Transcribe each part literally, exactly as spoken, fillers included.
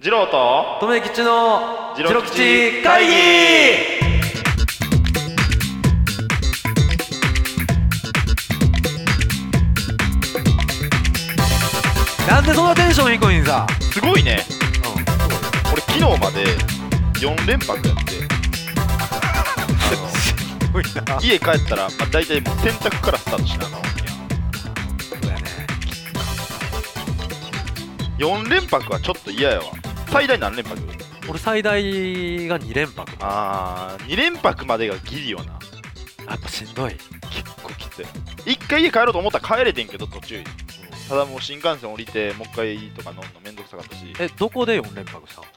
次郎ととめきちの次郎吉会議。なんでそんなテンション低いんさ。 すごいね。 うん、 俺昨日までよん連泊やってすごいな。 家帰ったら、まあ、大体もう洗濯からスタートしなあかんわけやそうやね。 よん連泊はちょっと嫌やわ。最大何連泊？ 俺最大がに連泊。 あーに連泊までがギリよな。 やっぱしんどい。 結構きつい。一回家帰ろうと思ったら帰れてんけど途中、ただもう新幹線降りてもう一回とか乗るのめんどくさかったし。 え、どこでよん連泊したの？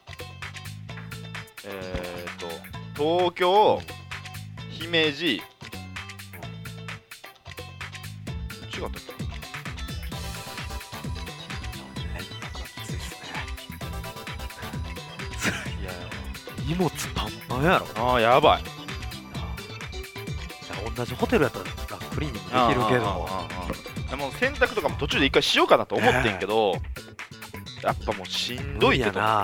えーと東京、姫路、違ったっけ？いや荷物パンパンやろ。 あーやばい。 同じホテルやったらクリーニングできるけど、 でも洗濯とかも途中で一回しようかなと思ってんけど、やっぱもうしんどいってと思って。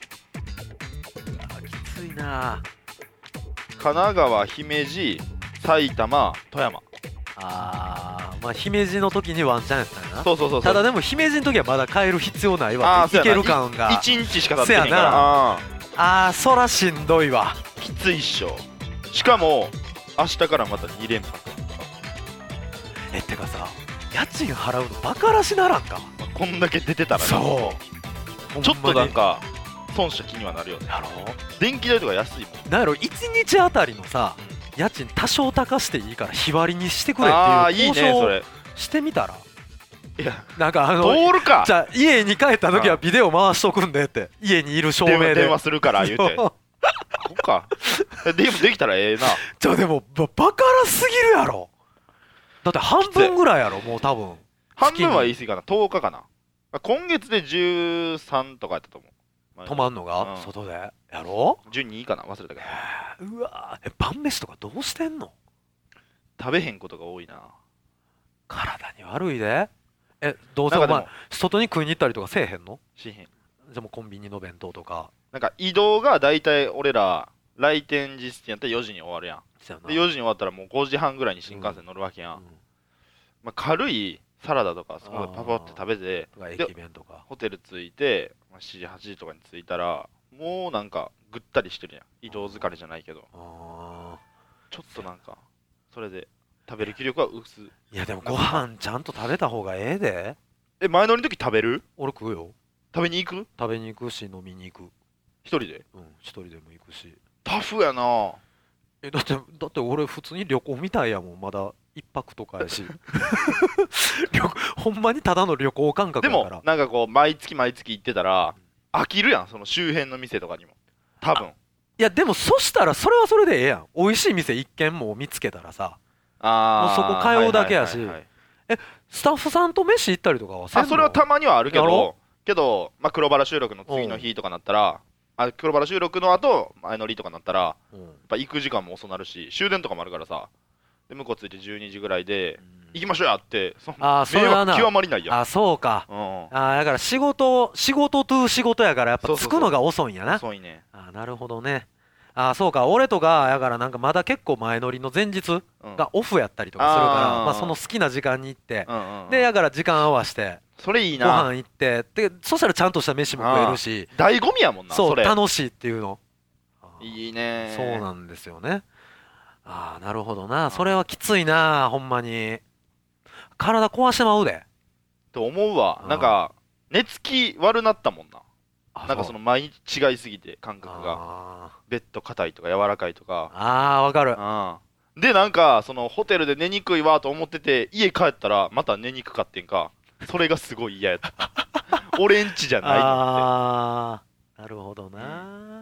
きついな。 神奈川、姫路、埼玉、富山。 あー、まあ姫路の時にワンチャンやったんやな。 そうそうそうそう。 ただでも姫路の時はまだ帰る必要ないわって。いける感がいちにちしか経ってへんから。 ああー、そらしんどいわ。 きついっしょ。しかも明日からまたに連泊。 えってかさ、家賃払うのバカらしならんか。 こんだけ出てたらね。 そうちょっとなんか損した気にはなるよね。 やろ。 電気代とか安いもん。 なんやろ、いちにちあたりのさ、家賃多少高していいから日割りにしてくれあーいいっていう交渉ねそれ。 してみたら。 いやなんかあの通るか。 じゃあ家に帰った時はビデオ回しとくんでって、家にいる証明で電話するから言うて。そっか。でもできたらええな。 じゃあでもババカらすぎるやろ。だって半分ぐらいやろもう多分。 半分は言い過ぎかな。とおかかな。今月でじゅうさんとかやったと思う。 泊まんのが、 うん、 外でやろ。 じゅうにかな、忘れたけど。うわー、え晩飯とかどうしてんの？ 食べへんことが多いな。 体に悪いで。え、どうせお前外に食いに行ったりとかせえへんの？ しへん。 じゃもうコンビニの弁当とか。なんか移動がだいたい俺ら来店実質やったらよじに終わるやん。でよじに終わったらもうごじはんぐらいに新幹線乗るわけやん、うんうん、まあ、軽いサラダとかそこでパパって食べて、 駅弁とかホテル着いて、まあ、しちじはちじとかに着いたらもうなんかぐったりしてるやん。移動疲れじゃないけど、あちょっとなんかそれで食べる気力は薄い。 いやでもご飯ちゃんと食べた方がええで。 え、前乗りの時食べる？ 俺食うよ。 食べに行く？ 食べに行くし飲みに行く。 一人で？ うん、一人でも行くし。 タフやな。 え、だってだって俺普通に旅行みたいやもん。まだ一泊とかやしほんまにただの旅行感覚だから。 でもなんかこう毎月毎月行ってたら飽きるやん、その周辺の店とかにも多分。 いやでもそしたらそれはそれでええやん。美味しい店一軒も見つけたらさ、あもうそこ通うだけやし、えスタッフさんと飯行ったりとかはせんの？ あそれはたまにはあるけどけど、まあ、黒バラ収録の次の日とかなったら、あ黒バラ収録の後前乗りとかなったら、うん、やっぱ行く時間も遅なるし終電とかもあるからさ。で向こう着いてじゅうにじぐらいで、うん、行きましょうやってそあそれはな極まりないやん。 あそうか、うん、あだから仕事仕事と仕事やからやっぱ着くのが遅いんやな。 遅いね。 あなるほどね。あそうか俺とかやからなんかまだ結構前乗りの前日がオフやったりとかするから、うん、まあその好きな時間に行って、うんうんうん、でやから時間合わせてそれいいな。 ご飯行ってでそしたらちゃんとした飯も食えるし醍醐味やもんな。 そうそれ楽しいっていうの。 いいね。 そうなんですよね。ああなるほどな。それはきついなほんまに。体壊してまうでと思うわ。なんか寝つき悪なったもんな。なんかその毎日違いすぎて感覚がベッド硬いとか柔らかいとか。 あーわかる。 でなんかそのホテルで寝にくいわと思ってて家帰ったらまた寝にくかってんか。それがすごい嫌やった俺んちじゃないのって。 あーなるほどな、うん、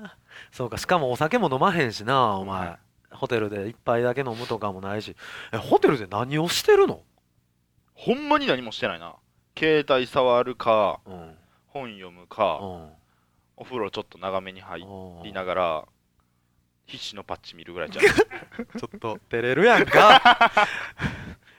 そうか。しかもお酒も飲まへんしなお前、うん、ホテルで一杯だけ飲むとかもないし。えホテルで何をしてるの？ ほんまに何もしてないな。携帯触るか、うん、本読むか、うん、お風呂ちょっと長めに入りながら必死のパッチ見るぐらいじゃんちょっと照れるやんか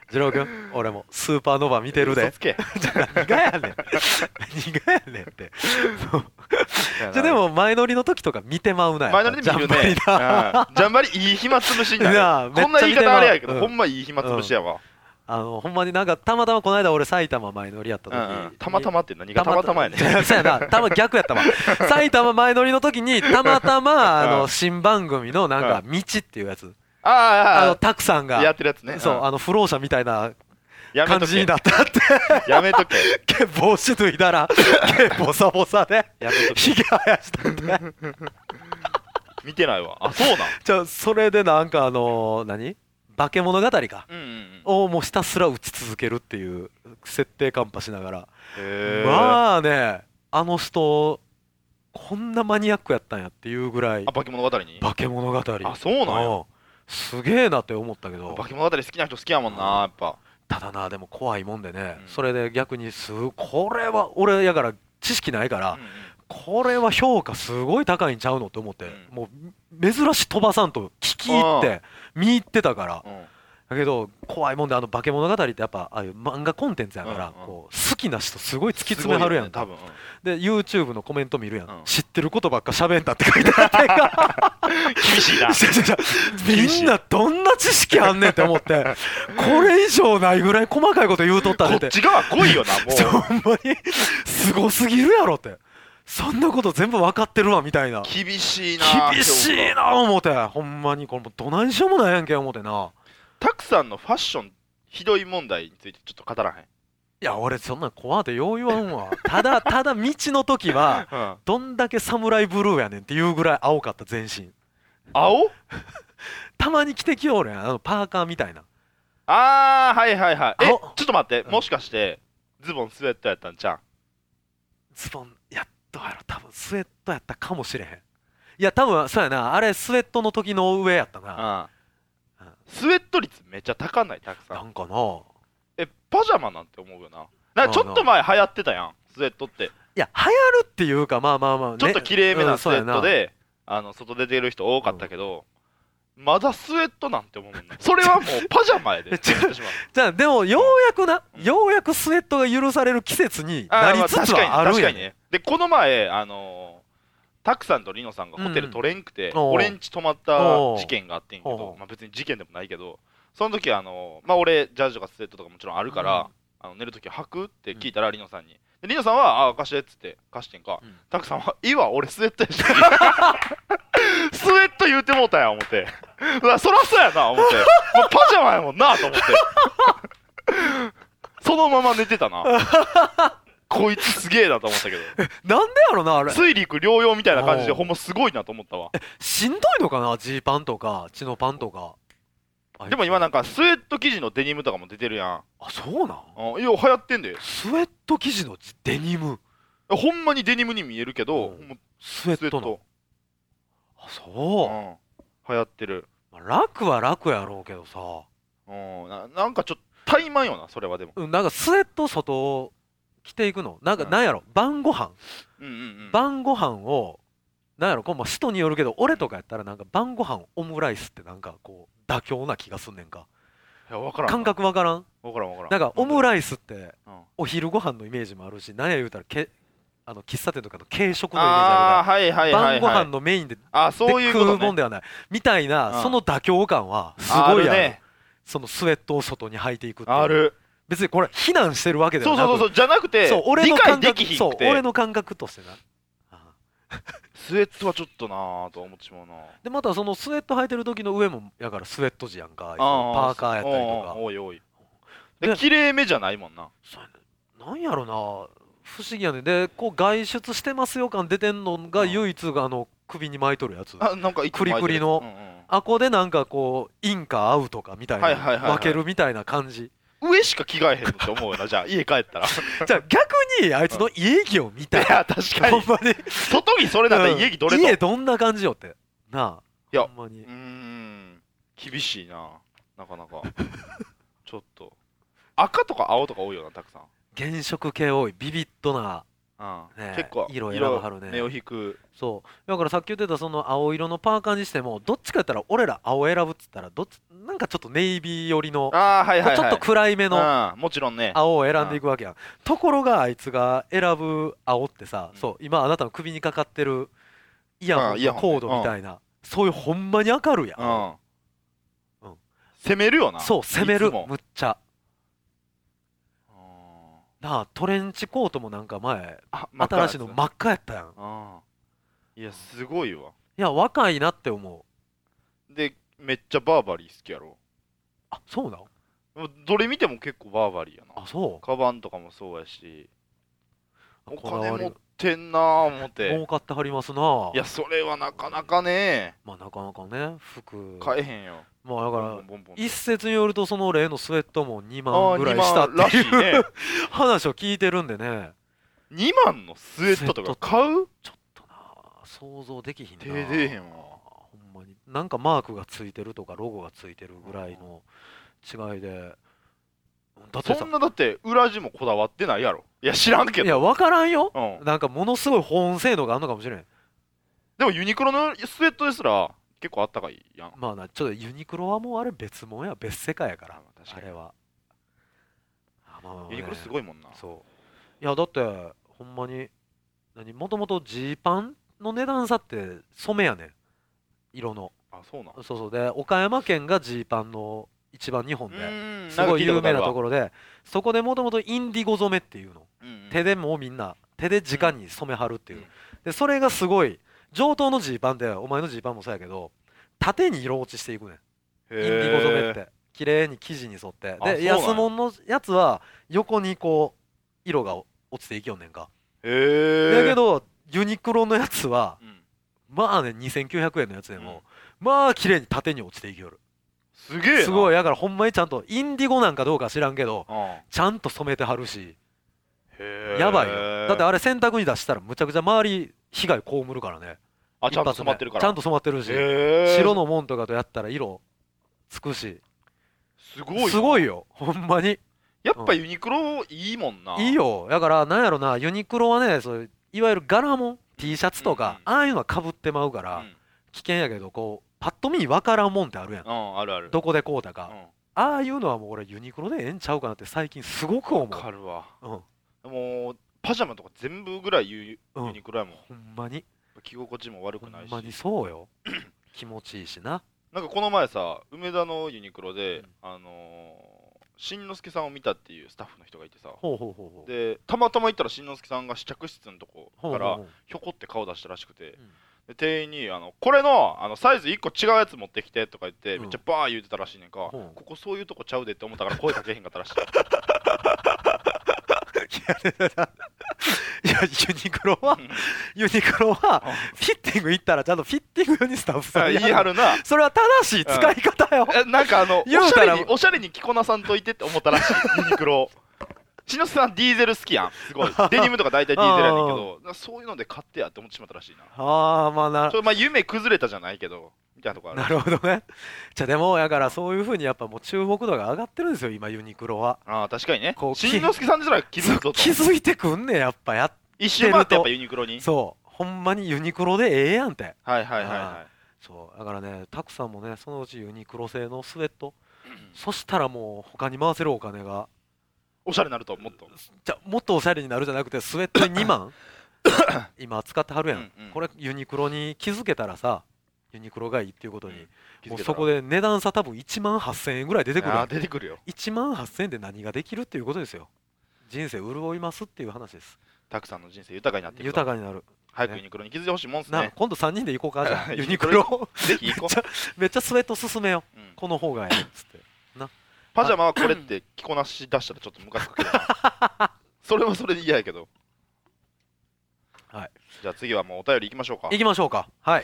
次郎君俺もスーパーノヴァ見てるで。 嘘つけじゃあ何がやねん何がやねんってそうじゃあでも前乗りの時とか見てまうな。 前乗りで見るね。うんジャンバリいい暇つぶしにななある。こんな言い方あれやけど、 うんほんまいい暇つぶしやわ。 あのほんまになんかたまたまこの間俺埼玉前乗りやった時うんうんにたまたまって何がたまたまやねん。 そうやなたま逆やったわ埼玉前乗りの時にたまたまあうんの新番組のなんか道っていうやつあああのあたくさんがあやってるやつね。 そうあの不老者みたいな感じにやめとけ。 なったってやめとけ。 毛帽子脱いだら毛ボサボサでやめとけ。 ひげ生やしたんで見てないわ。あ、そうなん。 じゃあそれでなんかあの何化け物語かうんうんうん。 をもうひたすら打ち続けるっていう設定カンパしながらへーまあねあの人こんなマニアックやったんやっていうぐらいあ、化け物語に。 化け物語あ、そうなんや。 うんすげえなって思ったけど化け物語好きな人好きやもんな、やっぱ。 ただなでも怖いもんでね、 うんそれで逆にすこれは俺やから知識ないから、 うんうんこれは評価すごい高いんちゃうのって思って、 うんもう珍し飛ばさんと聞き入って見入ってたからうんだけど怖いもんであの化け物語ってやっぱああいう漫画コンテンツやから、 うんうんこう好きな人すごい突き詰めはるやんか、 すごいよねで YouTube のコメント見るやん、 うん知ってることばっか喋んたって書いてあってか多分厳しいな。 みんなどんな知識あんねんって思ってこれ以上ないぐらい細かいこと言うとったねってこっち側来いよな、もう。 ほんまにすごすぎるやろってそんなこと全部分かってるわみたいな厳しいな。 厳しいな思ってほんまにこれもうどないしようもないやんけ思ってなたくさんのファッションひどい問題についてちょっと語らへん。 いや俺そんなん怖ってよう言わんわただただ道の時はうんどんだけサムライブルーやねんっていうぐらい青かった全身青たまに着てきよるやんあのパーカーみたいなあー、はいはいはい。え、ちょ青っと待って、 うんもしかして、ズボンスウェットやったんちゃうんズボンやっとやろ多分スウェットやったかもしれへんいや多分そうやなあれスウェットの時の上やったなうんスウェット率めっちゃ高ない、たくさ。 なんんかなえ、パジャマなんて思うよな。なんかちょっと前流行ってたやん、スウェットって。 いや流行るっていうかまあまあまあ、ね、 ちょっと綺麗めうなんスウェットそうやで、あの外出てる人多かったけど、まだスウェットなんて思うもんね。それはもうパジャマやで。 ちょ私はじゃあでもようやくな、 うんようやくスウェットが許される季節にあーまあなりつつ確かにはあるんやね確かにね。で、この前、あのータクさんとリノさんがホテル取れんくて、 うんうん俺んち泊まった事件があってんけおうど、まあ、別に事件でもないけど、その時あのーまあ俺、ジャージとかスウェットとかもちろんあるから、 うんあの寝る時履くって聞いたら、リノさんに。でリノさんは、あ、貸してっつって貸してんか。 うんタクさんは、いいわ、俺スウェットやし。スウェット言うてもうたやん、思って。うわそらそうやな、思って。もうパジャマやもんな、と思って。そのまま寝てたな。こいつすげえなと思ったけど。 なんでやろなあれ水陸両用みたいな感じでおうほんますごいなと思ったわ。 しんどいのかなジーパンとかチノパンとかでも今なんかスウェット生地のデニムとかも出てるやん。 あそうなんうん、いや流行ってんで。 スウェット生地のデニムほんまにデニムに見えるけど、 うんもうスウェットのスウェット。 あうそん、流行ってる。 う、まあ楽は楽やろうけどさうん、ななんかちょっと怠慢よな、それはでも。 うんなんかスウェット外着ていくのなんかうんなんやろ晩ご飯うんうんうん。 晩ご飯をなんやろこれまあ人によるけど俺とかやったらなんか晩ご飯オムライスってなんかこう妥協な気がすんねんかいや、わからんな。 感覚わからんわからんわからん。 なんかオムライイスってうん、 お昼ご飯のイメージもあるしなんや言うたらけあの喫茶店とかの軽食のイメージああ、 あはいはいるからはい、はい。 晩ご飯のメインでであ、そういうことね。 食うもんではないみたいなうんその妥協感はすあごいあるるね。 そのスウェットを外に履いていくっていうある。 別にこれ非難してるわけではなくそうそうそうそう、じゃなくて、 そう俺理解の感覚できひんそうくて、 俺の感覚としてなあスウェットはちょっとなぁと思ってしまうな。 でまたそのスウェット履いてる時の上もやからスウェット地やんかあパーカーやったりとかおいおい。 でで、綺麗めじゃないもんな。 そうやねなんやろな不思議やねでこう外出してますよ感出てんのがうん唯一があの首に巻いとるやつあ、なんかいつもクリクリの巻いてるやあこでなんかこうインかアウトかみたいなはいはいはいはい分けるみたいな感じつうん上しか着替えへんのって思うよな、じゃあ、家帰ったら。いじゃあ逆にあいつの家着を見たいや、確かに。 ほんまに外着それだったら家着どれと。 家どんな感じよってなあいやほんまにうーん、厳しいな、なかなか。ちょっと。赤とか青とか多いよな、たくさん。 原色系多いビビッドなね、 結構色選ばはるね。 目を引く。 そうだからさっき言ってたその青色のパーカーにしてもどっちかやったら俺ら青選ぶっつったらどっちなんかちょっとネイビー寄りのあーはいはいはい、 ちょっと暗いめのうんもちろんね。 青を選んでいくわけやん。ところがあいつが選ぶ青ってさ、 うんそう今あなたの首にかかってるイヤホンあイヤホンねのコードみたいな、そういうほんまに明るいやん、 うんうん攻めるよな。 そう攻めるいつもむっちゃうんなあ。トレンチコートもなんか前あ新しいの真っ赤やったやん。 あいやすごいわ。 いや若いなって思う。 でめっちゃバーバリー好きやろ。 あそうなん。 もうどれ見ても結構バーバリーやな。 あそうカバンとかもそうやし、おこだわり金持ってんなー思って。 儲かってはりますな。 いやそれはなかなかねまあなかなかね服買えへんよ。 まあだからボンボンボンボン一説によるとその例のスウェットもにあーまんぐらいしたってらしいいうね。 話を聞いてるんでね。 にまんのスウェットとか買う？ ちょっとな想像できひんな。 手出えへんわ。 ほんまになんかマークがついてるとかロゴがついてるぐらいの違いで。だってさそんなだって裏地もこだわってないやろ。いや知らんけど。 いや分からんよ、 うん、 なんかものすごい保温性能があるのかもしれん。 でもユニクロのスウェットですら結構あったかいやん。 まあなちょっとユニクロはもうあれ別物や別世界やからあ確かにあれは。あまあまあねユニクロすごいもんな。 そういやだってほんまに何もともとジーパンの値段差って染めやねん色の。 あそうなん。 そうそうで岡山県がジーパンの一番日本でうんすごい有名なところ。 ろでそこでもともとインディゴ染めっていうのうんうん手でもうみんな手で直に染めはるっていううんでそれがすごい上等のジーパンでお前のジーパンもそうやけど縦に色落ちしていくねんインディゴ染めって綺麗に生地に沿ってであそうなんや安物のやつは横にこう色が落ちていきよんねんか。 へえ。 だけどユニクロのやつはうんまあねにせんきゅうひゃくえんのやつでもまあ綺麗に縦に落ちていきよる。 すげえな。 すごいだからほんまにちゃんとインディゴなんかどうか知らんけどうんちゃんと染めてはるしへえ。 やばいよ。だってあれ洗濯に出したらむちゃくちゃ周り被害被るからね。 あちゃんと一発目染まってるから。 ちゃんと染まってるしへえ。 白のもんとかとやったら色つくしすごいな。 すごいよほんまに。 やっぱユニクロいいもんな。 いいよだからなんやろなユニクロはねそういういわゆる柄もん T シャツとかうんああいうのはかぶってまうかうん。 ら危険やけどこうパッと見分からんもんってあるやんうんあるある。 どこでこうたかうんああいうのはもう俺ユニクロでええんちゃうかなって最近すごく思う。 わかるわ。 うんもうパジャマとか全部ぐらいユユうんニクロやもん。 ほんまに着心地も悪ほんくないし。 まにそうよ気持ちいいしな。 なんかこの前さ梅田のユニクロで、 うんあのーしんのすけさんを見たっていうスタッフの人がいてさ、 ほうほうほうほうでたまたま行ったらしんのすけさんが試着室のとこからほうほうほうひょこって顔出したらしくて、 うんで店員にあの「これのあのサイズいっこ違うやつ持ってきて」とか言って、 うんめっちゃバー言うてたらしいねんか、 ほうここそういうとこちゃうでって思ったから声かけへんかったらしい。 いやユニクロはユニクロはフィッティング行ったらちゃんとフィッティング用にスタッフさん言い張るな。 それは正しい使い方よ。 えなんかあのおし言うたらゃれにおしゃれに着こなさんといてって思ったらしいユニクロ。しんのすけさんディーゼル好きやんすごいデニムとか大体ディーゼルやねんけどなんかそういうので買ってやって思ってしまったらしいな。 ああまあなちょまあ夢崩れたじゃないけどみたいなとこある。 なるほどね。じゃあでもやからそういうふうにやっぱもう注目度が上がってるんですよ今ユニクロは。 ああ確かにねこうしんのすけさんですら気づくぞと気づいてくんねやっぱや一周回ってやっぱユニクロに。 そうほんまにユニクロでええやんって。 はいはいはいはそうだからねたくさんもねそのうちユニクロ製のスウェットいそしたらもう他に回せるお金がおしゃれになるともっとじゃもっとおしゃれになるじゃなくてスウェットににまん今使ってはるやん、 うんうんこれユニクロに気づけたらさユニクロがいいっていうことに、 気づけたらもうそこで値段差多分いちまんはっせんえんぐらい出てくるやあーん。 出てくるよ。 いちまんはっせんえんで何ができるっていうことですよ。人生潤いますっていう話です。 たくさんの人生豊かになっていくと豊かになる。 早くユニクロに気づいてほしいもんっすね。 な今度さんにんで行こうかじゃあユユニクロニクロぜひ行こめっちゃめっちゃスウェット勧めよう。 う、うんこの方がええっつってパジャマはこれって着こなし出したらちょっとムカつくけどなそれはそれで嫌やけど。 はいじゃあ次はもうお便り行きましょうか。 行きましょうか。はい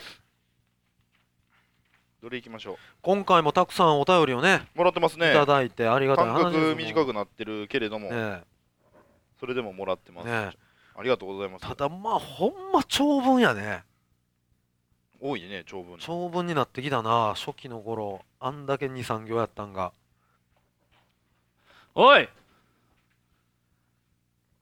どれ行きましょ今回もたくさんお便りをねう。もらってますね。 いただいてありがたい間話です。 隔短くくなってるけれども、 ねそれでももらってます、 ねありがとうございます。 ただまあほんま長文やね。 多いね長文。 長文になってきたな初期の頃あんだけにさん行やったんが。 おい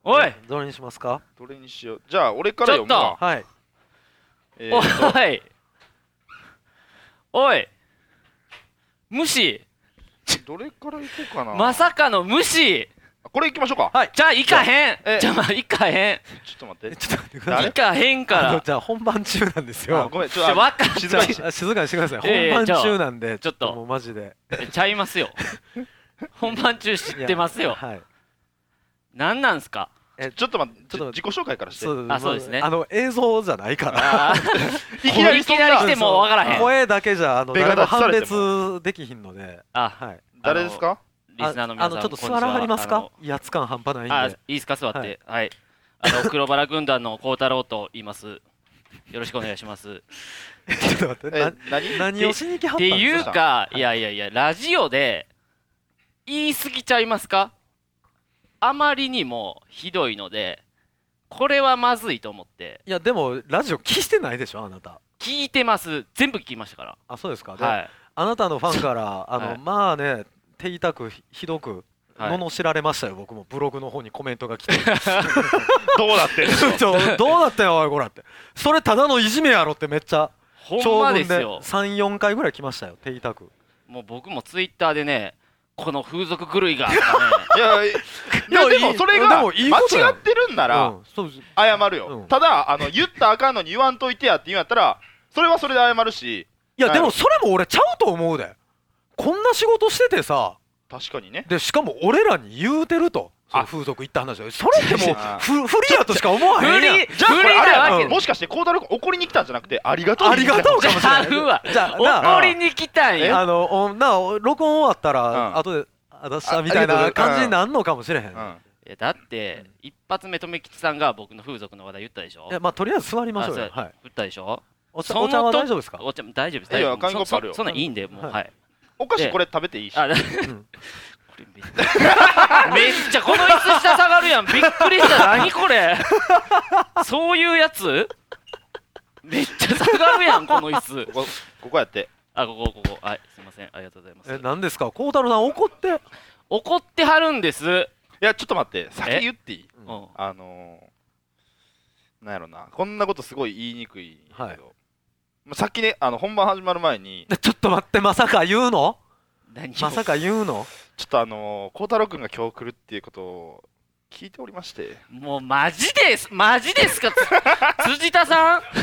おいどれにしますか？ どれにしよう。じゃあ俺から読むわ。 はい。 えーとおいおい無視どれからいこうかな。 まさかの無視。 これいきましょうか。 はい。 じゃあ行かへんえじゃあ行かへんちょっと待って。 ちょっと待ってください。 行かへんからあのじゃあ本番中なんですあよ。 ごめん、ちょっとちょわかっ静かにして。 じゃあ静かにしてください。 いやいや本番中なんでちょっともうマジでちゃいますよ本番中知ってますよ。 はい。 なんなんすか。 ちょっと待って、 ちょっと自己紹介からして。 そうあそうですねあの映像じゃないからあいきなりいきなり来てもわからへん。 声だけじゃあのベガ誰も判立ちされて別できひんので、 あはい。 誰ですか？ リスナーの皆さんあのちょっとこんにちは座らはりますあのか？威圧感半端ないんで。 あいいですか座ってはいはい、あの黒バラ軍団の孝太郎と言います。よろしくお願いしますちょっと待って。 えな、 何？ 何をしに来はったんですっていうか？ かいやいやいやラジオで言い過ぎちゃいますか。あまりにもひどいのでこれはまずいと思って。 いやでもラジオ聞いてないでしょあなた。 聞いてます。全部聞きましたかあ、そうですか。でら。はいあなたのファンからあの、 はいまあね手痛くひひどくはい罵られましたよ。僕もブログの方にコメントが来て。 どうなってんの？ ちょどうなったよおいこらって。それただのいじめやろってめっちゃほん長文でまですよ。 さん、よんかいぐらい来ましたよ手痛く。 もう僕もツイッターでねこの風俗狂いがとかねいやいやでもそれでがもいいことや間違ってるんならうん、そうです謝るよ、 うんただあの言ったらあかんのに言わんといてやって言うんやったらそれはそれで謝るし。 いやはいでもそれも俺ちゃうと思うで。こんな仕事しててさ、 確かにね。 でしかも俺らに言うてると、そのあ風俗行った話だよ。それってもうあふ不利やとしか思わへんやん。 じゃあこれあれやな、 うんもしかして孝太郎君怒りに来たんじゃなくてありがとうありがとうかもしれない。 ちゃうわじゃあな怒りに来たんや。 あのおな録音終わったうんら後であ出したみたいあありがとうな感じになんのかもしれへん。 うんいやだって一発目とめきちさんが僕の風俗の話題言ったでしょ。 いやまあとりあえず座りましょうよ。 あそうはい。 言ったでしょ。 お茶そのお茶はと大丈夫ですか？ お茶大丈夫です。 いや大丈夫紙コップあるよそそそんなんいいんでもうはいはい。 お菓子これ食べていいし。 あだこうんれめっちゃめっちゃこの椅子下下がるやん。びっくりした。何これ。そういうやつ？めっちゃ下がるやんこの椅子。 ここここやって。 あここここはいすいませんありがとうございます。 え何ですか？孝太郎さん怒って。 怒ってはるんです。 いやちょっと待って先言っていい？ うんあのー、なんやろな、こんなことすごい言いにくいんやけど、 はいまあさっきねあの本番始まる前にちょっと待ってまさか言うの？ 何をまさか言うの？ ちょっとあのー、孝太郎君が今日来るっていうことを聞いておりまして。 もうマジですマジですかつ辻田さん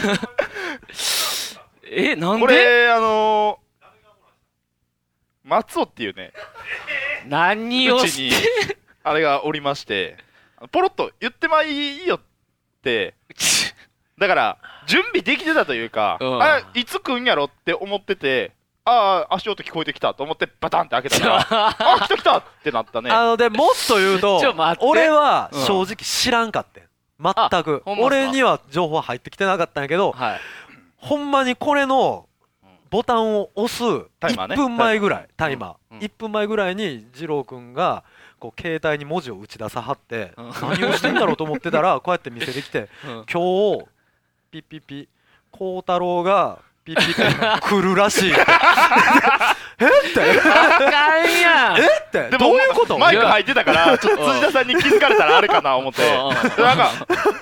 えなんこでれあのー、松尾っていうね何をうちにしてあれがおりましてポロッと言ってまいいよってだから準備できてたというか、 うんあいつ来んやろって思ってて、ああ足音聞こえてきたと思ってバタンって開けたらあ来た来たってなったね。 あのでもっと言うとちょ待って俺はうん正直知らんかってん全くほんまっすか俺には情報は入ってきてなかったんやけどはいほんまにこれのボタンを押す1 タイマーね分前ぐらいタイマうんーいっぷんまえぐらいに二郎くんがこう携帯に文字を打ち出さはってうん何をしてんだろうと思ってたらこうやって見せてきてうん今日ピッピッピ孝太郎がピッピッピ来るらしいってえってあかんやんえってでもどういうこと？ マイク入ってたからちょっと辻田さんに気づかれたらあれかな思ってうんうんなんか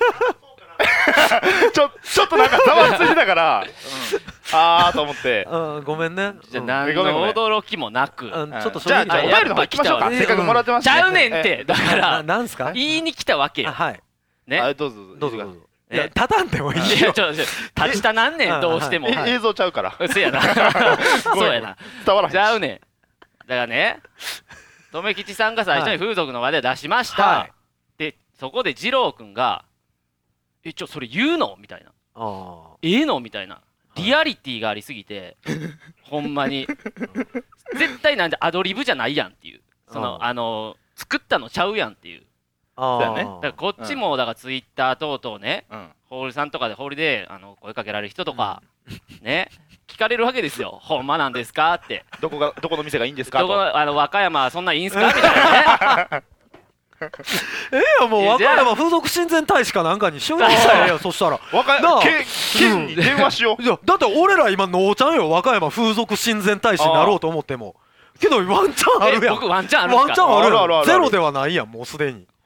ちょちょっとなんかざわついてたからあーと思ってうんごめんねじゃあうん何の驚きもなくうんちょっとじゃあじゃあお正直便りの方行きましょうか。 やっぱ来たわせっかくもらってましたちゃうねんってだかならなんすか？ 言いに来たわけよあはいねあどうぞどうぞどうぞいえや立たんでもいいよいやちょちょ立ちたなんねんどうしてもえ映像ちゃうからそうやなそうやな伝わらへんしちゃうねんだからね留吉さんが最初に風俗の話で出しました、 はいでそこで二郎くんが「えちょそれ言うの?」みたいなあ 「ええの?」みたいなリアリティがありすぎてほんまに絶対なんでアドリブじゃないやんっていうそのああの作ったのちゃうやんっていうあそうやねだからこっちもだからツイッター等々ねうんホールさんとかでホールであの声かけられる人とかね聞かれるわけですよほんまなんですかってどこがどこの店がいいんですかどことあの和歌山そんなんいいんすかみたいなねええよもう和歌山風俗親善大使かなんかに就任したらええよそしたら若いなあけ県に電話しよういやだって俺ら今のーちゃんよ和歌山風俗親善大使になろうと思ってもけどワンチャンあるやんえ僕ワンチャンあるんすかワンチャンあるやんあるあるあるゼロではないやんもうすでに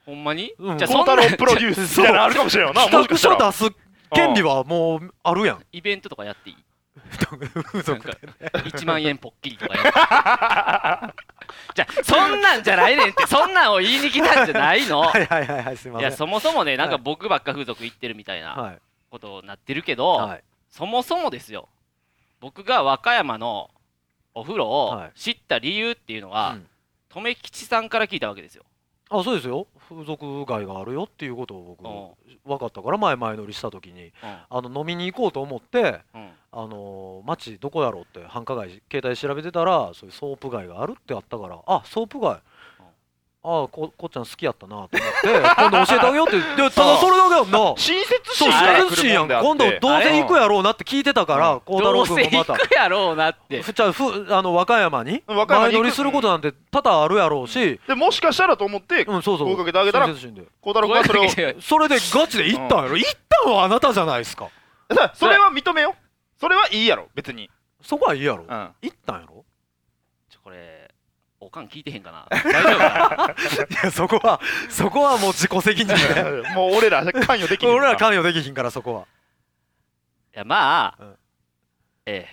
ほんまに、 うんじゃあ孝太郎プロデュースみたいなのあるかもしれんよな。もし企かしたら画書出す権利はもうあるやん。 イベントとかやっていい風俗でね。 いちまんえんポッキリとかやってじゃあそんなんじゃないねんって、そんなんを言いに来たんじゃないのはいはいはいはい、すみません。 いやそもそもね、なんかはい僕ばっか風俗行ってるみたいなはいことになってるけど、 はいそもそもですよ、僕が和歌山のお風呂をはい知った理由っていうのは、 うん留吉さんから聞いたわけですよ。 あ、そうですよ。風俗街があるよっていうことを僕う分かったから前前乗りした時にうんあの飲みに行こうと思ってうんあのー街どこやろうって繁華街携帯調べてたらそういうソープ街があるってあったからあソープ街ああ こ, こっちゃん好きやったなと思って今度教えてあげようってでただそれだけやんな親切そう心から親切心やん来るもんであって今度どうせ行くやろうなって聞いてたから孝太郎どうせ君もまた行くやろうなってふちゃふあの和歌山に和歌山に行く前乗りすることなんて多々あるやろうしでもしかしたらと思ってうんそうそう声かけてあげたら親切心で孝太郎君がそれを声かけてそれでガチで行ったんやろ行ったのはあなたじゃないですかさそれは認めよう。それはいいやろ別に。 そこはいいやろうん行ったんやろちょこれおかん聞いてへんかな大丈夫かいやそこはそこはもう自己責任でもう俺ら関与できる。 俺ら関与できひんからそこは。 いやまあ、 うんえ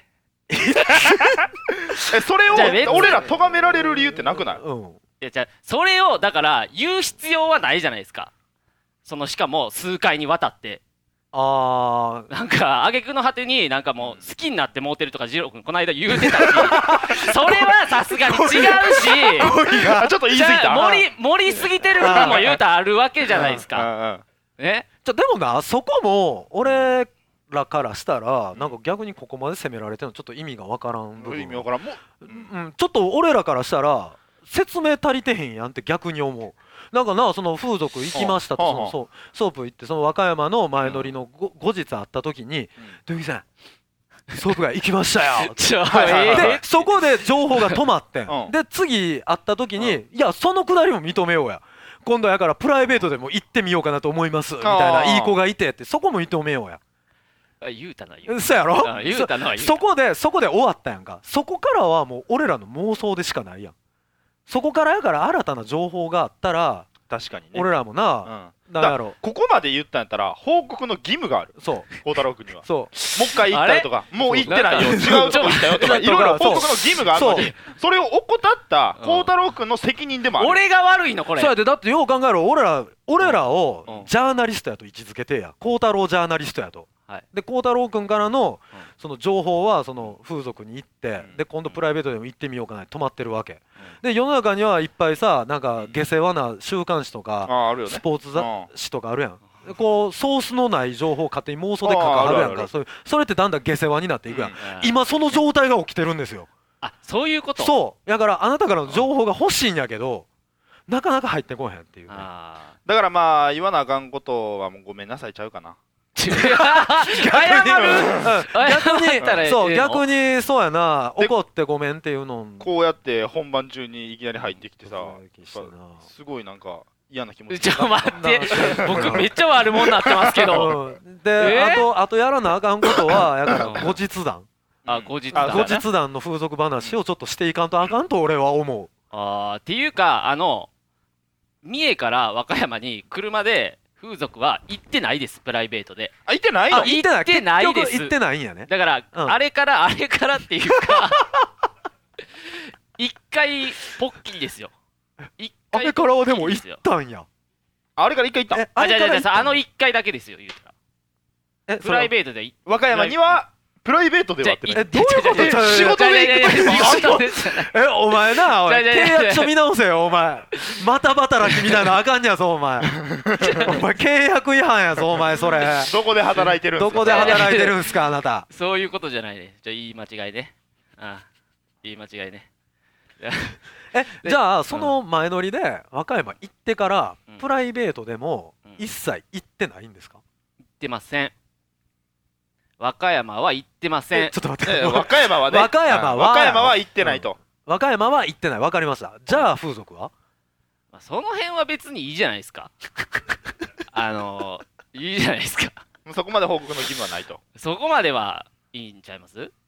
えそれをじゃあ別に俺ら咎められる理由ってなくない？ うんえいやじゃあそれをだから言う必要はないじゃないですか。そのしかも数回にわたってあなんか挙句の果てになんかもう好きになってモーテルとか二郎君この間言うてたしそれはさすがに違うしあちょっと言いじ過ぎた。 ゃあ盛り盛りすぎてる部分も言うたらあるわけじゃないですか。 か。 ねーじゃでもなそこも俺らからしたらなんか逆にここまで責められてるのちょっと意味がわからん部分意味わからん。もううんちょっと俺らからしたら説明足りてへんやんって逆に思う。なんかなその風俗行きましたとはあはあそのそうソープ行ってその和歌山の前乗りのご後日会った時に「土井さんソープ街行きましたよ」 ちょはいはいはいえでそこで情報が止まってん、 うんで次会った時に、いやそのくだりも認めようや今度やからプライベートでも行ってみようかなと思いますみたいあーないい子がいてってそこも認めようやー言うたな言うそやろあ言うたのは言うたそそこでそこで終わったやんかそこからはもう俺らの妄想でしかないやんそこからやから新たな情報があったら確かにね。 俺らもうな、 んなんやろここまで言ったんやったら報告の義務がある。 そう孝太郎君には。 そうもう一回行ったよとか、もう行ってないよ、違うそうとこ行ったよとか、 そういろいろ報告の義務があるのそうに、それを怠った孝太郎君の責任でもある。 俺が悪いのこれそうやでだってよう考えろ俺ら俺らうんをジャーナリストやと位置づけてや孝太郎ジャーナリストやと、 はいで孝太郎君からのうんその情報はその風俗に行って、 うんで今度プライベートでも行ってみようかなって止まってるわけ、 うんで世の中にはいっぱいさなんか下世話な週刊誌とか、 ああ、あるよね。 スポーツ雑うん誌とかあるやん、でこうソースのない情報を勝手に妄想で書かはるやんあーあるあるかそういうそれってだんだん下世話になっていくやん、 うん今その状態が起きてるんですよあそういうことそうだからあなたからの情報が欲しいんやけどなかなか入ってこへんっていうねあだからまあ、言わなあかんことはもうごめんなさいちゃうかな。 ー謝る逆に謝ったらええそうの逆にそうやなで怒ってごめんっていうのこうやって本番中にいきなり入ってきてさ、 ドキドキしたなすごいなんか嫌な気持ちちょっと待ってな僕めっちゃ悪者になってますけどうんで、 えあとあとやらなあかんことはやから後日談あ後日あ談後そうやね日談の風俗話をちょっとしていかんとあかんと俺は思うあーっていうかあの三重から和歌山に車で風俗は行ってないですプライベートで。 あ、行ってないのあ行ってないです結局行ってないんやねだから、 うんあれからあれからっていうか一回ポッキリですよ一回あれからはでも行っポッキリすよたんやあれから一回行った。 えあじゃあじゃあれからじゃああの一回だけですよ言うたらえプライベートで行っ和歌山にはプライベートではってない。 えどういうことじゃあじゃあ仕事で行くとき仕事でじゃないえお前なおい契じゃあじゃあじゃあ約書見直せよお前また働きみたいなあかんやぞお前お前契約違反やぞお前それどこで働いてるんですか。 どこで働いてるんすかあなたそういうことじゃないねじゃあ言い間違いねああ言い間違いねえじゃあその前乗りで和歌山行ってからうんプライベートでもうん一切行ってないんですか行ってません和歌山は行ってませんえちょっと待ってえ和歌山はね。 和歌山はうん和歌山は行ってないと。 和歌山は行ってないわかりましたじゃあ風俗はまあその辺は別にいいじゃないですかあのー、いいじゃないですかそこまで報告の義務はないと。 そこまではいいんちゃいます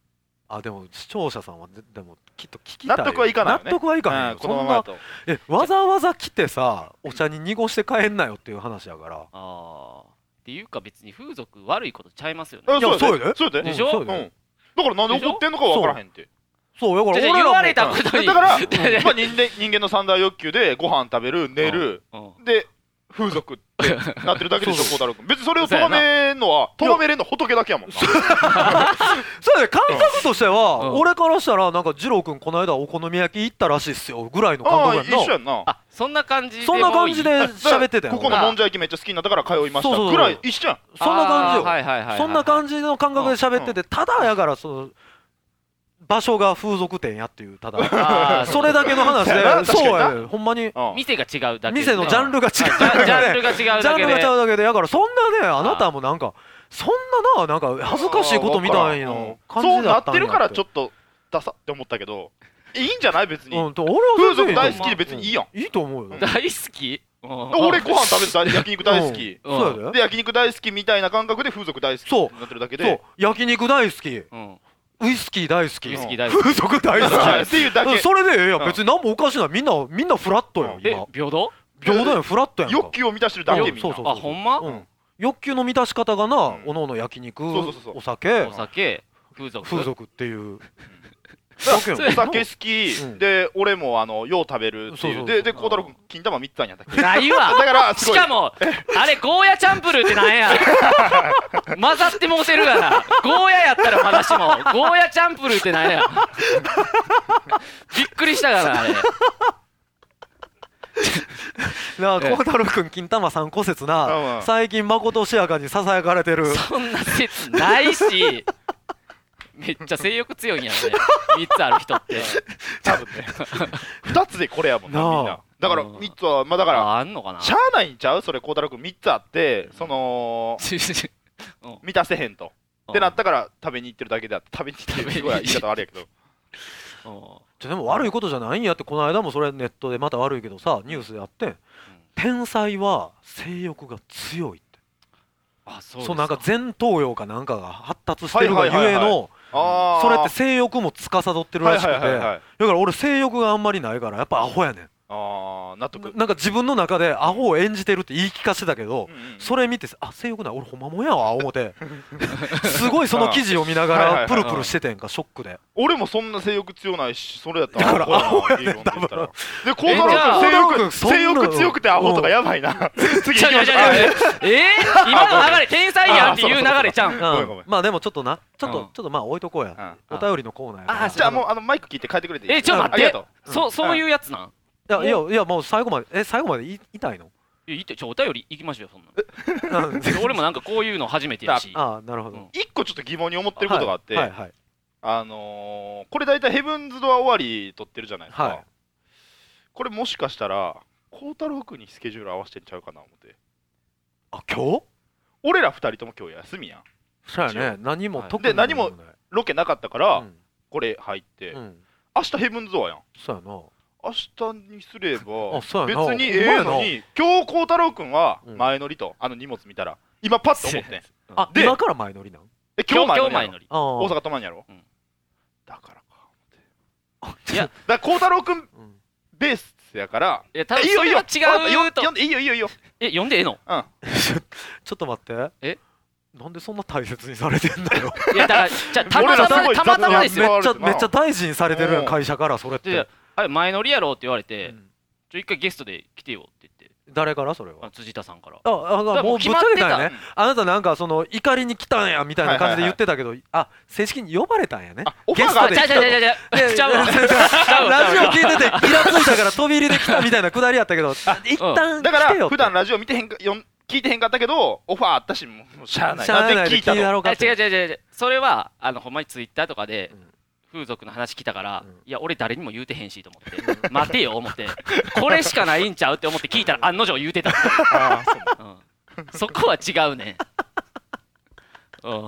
あでも視聴者さんはででもきっと聞きたい納得はいかないよね納得はいかへんよ、 うんこのままだとえわざわざ来てさお茶に濁して帰んなよっていう話やからあーっていうか別に風俗悪いことちゃいますよねあいやそうやでそうやででしょうんそうやでうんだからなんで怒ってんのかわからへんってそうだからじゃあ俺らも言われたことにだから、 うんまあ、人間人間の三大欲求でご飯食べる寝るうんで風俗ってなってるだけでしょそう孝太郎君別にそれをとどめんのはとどめれんの仏だけやもんなそうやで感覚としては、 うん俺からしたらなんか二郎君この間お好み焼き行ったらしいっすよぐらいの感ああ覚やんな一緒やんなあそんな感じでそんな感じでもういい喋ってたよここのもんじゃ焼きめっちゃ好きになったから通いましそうそうそうたぐらい一緒やんそんな感じよ、 あーはいはいはいはいそんな感じの感覚で喋ってて、ただやからその場所が風俗店やっていうただあーそれだけの話でそうやな確かになそうやでほんまにうん店が違うだけで店のジャンルが違うジャジャンルが違うジャだけでンルがちゃうだけでやからそんなねあなたもなんかそんなななんか恥ずかしいことみたいな感じそうなだっんやったてるからちょっとダサって思ったけどいいんじゃない別にうんと俺は風全然俗大好きで別にいいやんいいと思うよ、 うん大好きうん俺ご飯食べる大焼肉大好きうんそうやでで焼肉大好きみたいな感覚で風俗大好きそうになってるだけそうで焼肉大好きうんウイスキー大好きウイスキー大好き風俗大好きはいっていうだけうんそれでええやんうん別に何もおかしないみんなみんなフラットやんうんえ今平等平等やんフラットやんか欲求を満たしてるだけみんなそうそうそうあほんまうん欲求の満たし方がな、 うんおのおの焼肉そうそうそうそうお酒お酒風俗風俗っていうだだけやんからお酒好きうんで俺もあのよう食べるってそうそうそういうでで孝太郎君金玉みっつあんやったっけないわだからすごいしかもあれゴーヤチャンプルーってなんや混ざってもうてるがなゴーヤやったらまだしもゴーヤチャンプルーってなんやびっくりしたがなあれなあ孝太郎君金玉さん個説うんなうん最近まことしやかにささやかれてるそんな説ないしめっちゃ性欲強いんやねみっつある人って多分ねふたつでこれやもんななあみんなだからうんみっつはまあだからああんのかなしゃあないんちゃうそれ孝太郎君みっつあってそのうん満たせへんとってなったから食べに行ってるだけであって食べに行ってるすごい言い方悪いやけどうんじゃでも悪いことじゃないんやってこの間もそれネットでまた悪いけどさニュースであって天才は性欲が強いってあそうですそうなんか前頭葉かなんかが発達してるがゆはいはいはいはいえのあーそれって性欲も司ってるらしくてはいはいはいはいだから俺性欲があんまりないからやっぱアホやねんあー納得なんか自分の中でアホを演じてるって言い聞かせたけどうんうんそれ見てあ性欲ない俺ほんまもんやわ思ってすごいその記事を見ながはいはいはいらプルプルしててんかショックで俺もそんな性欲強ないしそれやっただからアホやなアホやねん理論で言ったら多で孝太郎えじゃあ君性孝太郎君欲そんな性欲強くてアホとかやばいな次ちゃうち行きましょうゃうちゃうちゃうえー、今の流れ天才やんっていう流れちゃうんごめんごめんまあでもちょっとなちょっうんとちょっとまあ置いとこうやうんお便りのコーナーやからあじゃあもうあのマイク聞いて帰ってくれていいえちょっと待ってありがとうそそういうやつなんいやいやいやもう最後までえ最後までいいたいのいやいいってちょお便り行きましょうよそんなうん俺もなんかこういうの初めてやしああなるほどうん一個ちょっと疑問に思ってることがあって、 はいはいはいあのー、これ大体ヘブンズ・ドア終わり撮ってるじゃないですか、 はいこれもしかしたら孝太郎君にスケジュール合わせてんちゃうかな思ってあ今日俺ら二人とも今日休みやんそうやね何もはい特にで何もないロケなかったから、 うんこれ入って、 うん明日ヘブンズ・ドアやんそうやな明日にすればあそうやな別にええのに今日孝太郎君はうん前乗りと、あの荷物見たら今パッと思ってんであ今から前乗りなんえ今今日前乗りやろ日今日前乗りああ大阪泊まんやろ、 うんだからかいやだから孝太郎君うんベースやからいや多分えいいよいいよそれは違うとよ読んでいいよいいよいいよえ読んでええのうんちょっと待ってえなんでそんな大切にされてんだよいやだからじゃあたま俺らすごいたまたまたまですよめっちゃ雑なめっちゃ大事にされてるやうんん会社からそれっいやてあれ前乗りやろって言われて、 うんちょ一回ゲストで来てよって言って誰からそれはあ辻田さんからああだからもうぶっちゃ決まってたけたんやねあなたなんかその怒りに来たんやみたいな感じで言ってたけどあ正式に呼ばれたんやねあオファーがあってゲストでちゃうちゃうちゃうちゃうちゃうわいやいやちゃうわラジオ聞いててイラついたから飛び入りで来たみたいなくだりやったけど一旦だか来てよってら普段ラジオ見てへんかよん聞いてへんかったけどオファーあったしもうしゃあないしゃあないでなんで聞いたの聞いたろうかってあ違う違う違う違うそれはあのほんまにツイッターとかでうん風俗の話来たから、 うんいや俺誰にも言うてへんしと思って待てよ思ってこれしかないんちゃうって思って聞いたら案の定言うてた、 あーそううん、そこは違うねうん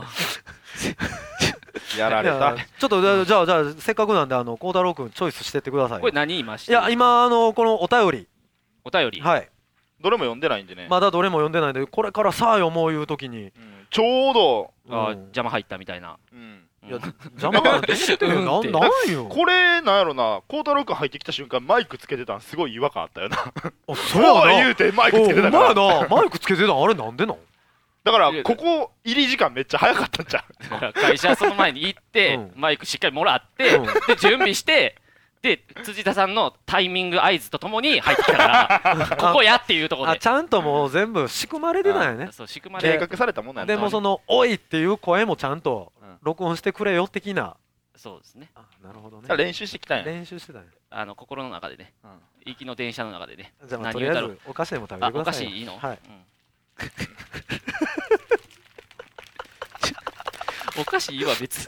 やられたいやちょっとじゃあじゃあじゃあせっかくなんであの孝太郎君チョイスしてってくださいこれ何今していや今あのこのお便りお便り、 はいどれも読んでないんでね、 まだどれも読んでないんでこれからさあ読もういう時にうんちょうど、 あうん邪魔入ったみたいな、 うんうんいいや邪魔なんて言ってるよ。 うんなんなんよ。 これなんやろな、孝太郎君入ってきた瞬間マイクつけてたんすごい違和感あったよな。 あ、 そうやな言うてマイクつけてたから。 お前なマイクつけてたんあれなんでなん。 だからここ入り時間めっちゃ早かったんちゃう。 だから会社その前に行って、 うんマイクしっかりもらって、 うんで準備してで辻田さんのタイミング合図とともに入ってきたからここやっていうところであちゃんともう全部仕組まれてたんよね。 そう仕組まれ計画されたもんなんやったでもその「おい」っていう声もちゃんとうん録音してくれよ的な。 そうですね。 あ、なるほどね。 練習してきたんや。 練習してたんや。 あの心の中でね、 うん行きの電車の中でね。 じゃあまあと何言うたろりあえずお菓子でも食べあおてくださいよ。 菓子いいの？ はい。 うんお菓子いいわ別に。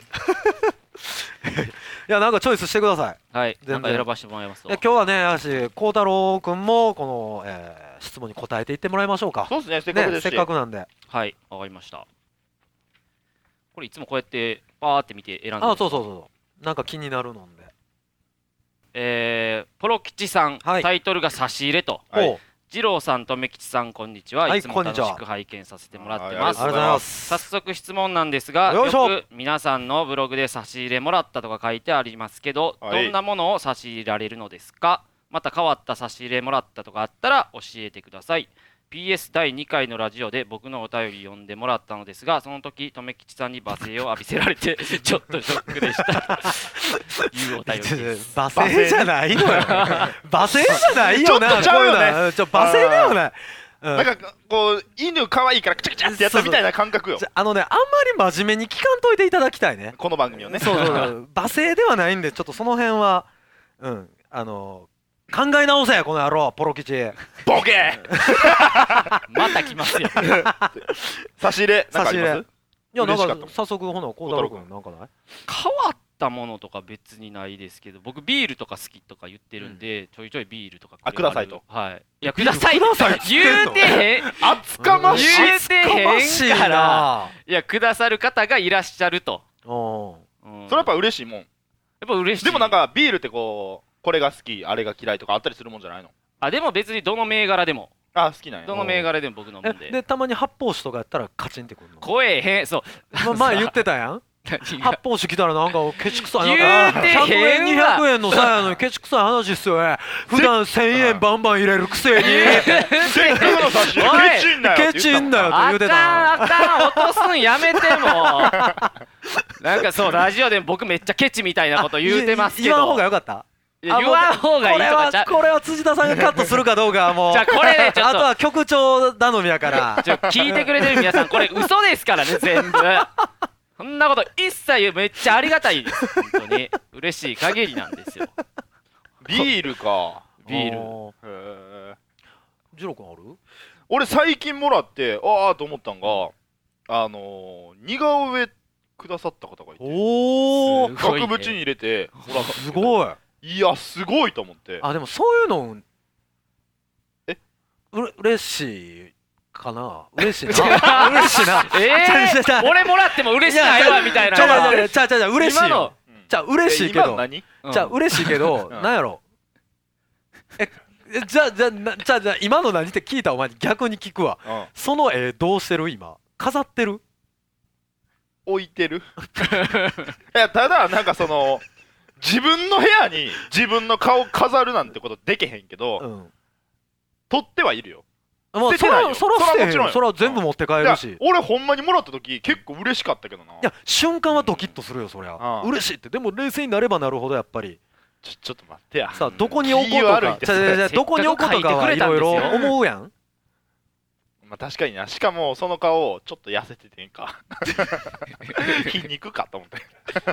いやなんかチョイスしてください。 はい。 全然なんか選ばせてもらいますとで。今日はねやし孝太郎くんもこの、えー質問に答えていってもらいましょうか。 そうですね、せっかくねせっですし。 かくなんで。 はい、わかりました。これいつもこうやってパーって見て選んで。 あ、そうそうそう。なんか気になるのんで。 えー、ポロ吉さん、 はいタイトルが差し入れと。 はいおう二郎さんとめきちさんこんにちは、 はいいつも楽こんにちはしく拝見させてもらってはいます。 ありがとうございます。 早速質問なんですが、よよいしょく皆さんのブログで差し入れもらったとか書いてありますけど、 はいどんなものを差し入れられるのですか？また変わった差し入れもらったとかあったら教えてください。ピーエス だいにかいのラジオで僕のお便り読んでもらったのですが、その時とめきちさんに罵声を浴びせられてちょっとショックでしたというお便りです罵声じゃないのよ。罵声じゃないよな。 ちょっとちゃうよねこいのはちょ罵声ではない。うんなんかこう犬可愛いからクチャクチャってやったみたいな感覚よじ。ゃあのねあんまり真面目に聞かんといていただきたいね。 この番組をね。 そうそうそう罵声ではないんでちょっとその辺はうんあの考え直せこの野郎ポロ吉。 ボケまた来ますよ差し入れなんかあり差し入れます？ いやなん嬉しかったか早速ほな孝太郎君なんかない？ 変わったものとか別にないですけど、僕ビールとか好きとか言ってるんで、ちょいちょいビールとかあくださいと。 はい。いやくださいくださいっつってんの言うてへん。 厚かましい。 言うてへんから。 ないやくださる方がいらっしゃると。 おうんそれやっぱ嬉しいもん。 やっぱ嬉しい。 でもなんかビールってこうこれが好きあれが嫌いとかあったりするもんじゃないの？ あでも別にどの銘柄でもあ好きなんや。 どの銘柄でも僕飲むんで。 えでたまに発泡酒とかやったらカチンってくるの？ 声へんそう。 ま前言ってたやん。 何発が泡酒来たらなんかケチくさい言なんかうてへんわひゃくえんにひゃくえんのさやのにケチくさい話っすよね。普段せんえんバンバン入れるくせにせっかくの差し入おいれケチんなよって言ったもん。 ケチんなよあ言うてたかんあかん落とすんやめてもなんかそうラジオで僕めっちゃケチみたいなこと言うてますけど言わん方がよかったいや言わん方がいいとかちゃうこれはこれは辻田さんがカットするかどうかはもうじゃあこれねちょっとあとは局長頼みやからちょ聞いてくれてる皆さんこれ嘘ですからね全部そんなこと一切言うめっちゃありがたいです本当に嬉しい限りなんですよビールか。 ビールおへージロー君ある？ 俺最近もらってああと思ったんがあのー似顔絵くださった方がいておおすごいね額縁に入れてもらった。 すごいいやすごいと思って。 あでもそういうのえうれ嬉しいかな嬉しいな嬉しいなえちょちょちょー、俺もらっても嬉しないわみたいなちゃうちゃうちゃうちゃうちゃう嬉しい今のよじゃあ嬉しいけどえ今の何？ うんじゃあ嬉しいけどうんなんやろええじゃあじゃあなじゃあじゃあ今の何って聞いたお前に逆に聞くわうんその絵どうしてる今飾ってる置いてるいやただなんかその自分の部屋に自分の顔飾るなんてことできへんけど、 うん撮ってはいるよ。 まあそ捨ててないよらそら捨てへんそらもちろんよよそら全部持って帰いやるしい俺ほんまにもらった時結構嬉しかったけどな。 や瞬間はドキッとするよそりゃうん嬉しいってでも冷静になればなるほどやっぱりちょちょっと待ってや。 さあどこに置こうと気悪いってかじゃあじゃあじゃあどこに置こうとかはいろいろ思うやんまあ確かにな。しかもその顔ちょっと痩せててんか皮肉かと思って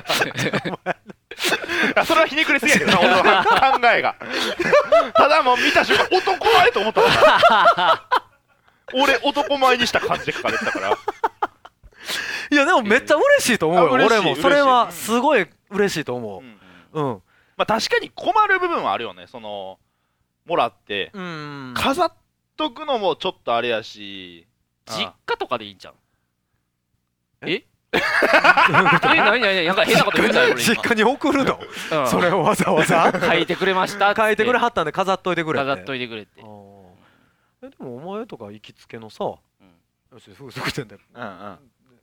あそれはひねくれすぎやけどな俺の考えがただもう見た瞬間男前と思ったもんな俺男前にした感じで書かれてたからいやでもめっちゃ嬉しいと思うよあ嬉しい俺もそれはすごい嬉しいと思うんううんまあ確かに困る部分はあるよね。そのもらってうん飾っとくのもちょっとあれやし実家とかでいいんちゃうえええ何何何なんか変なこと言うたよ俺実家に送るの今、うんそれをわざわざ書いてくれましたって書いてくれはったんで飾っといてくれって飾っといてくれってあーえでもお前とか行きつけのさうん要するに風俗店でうんうん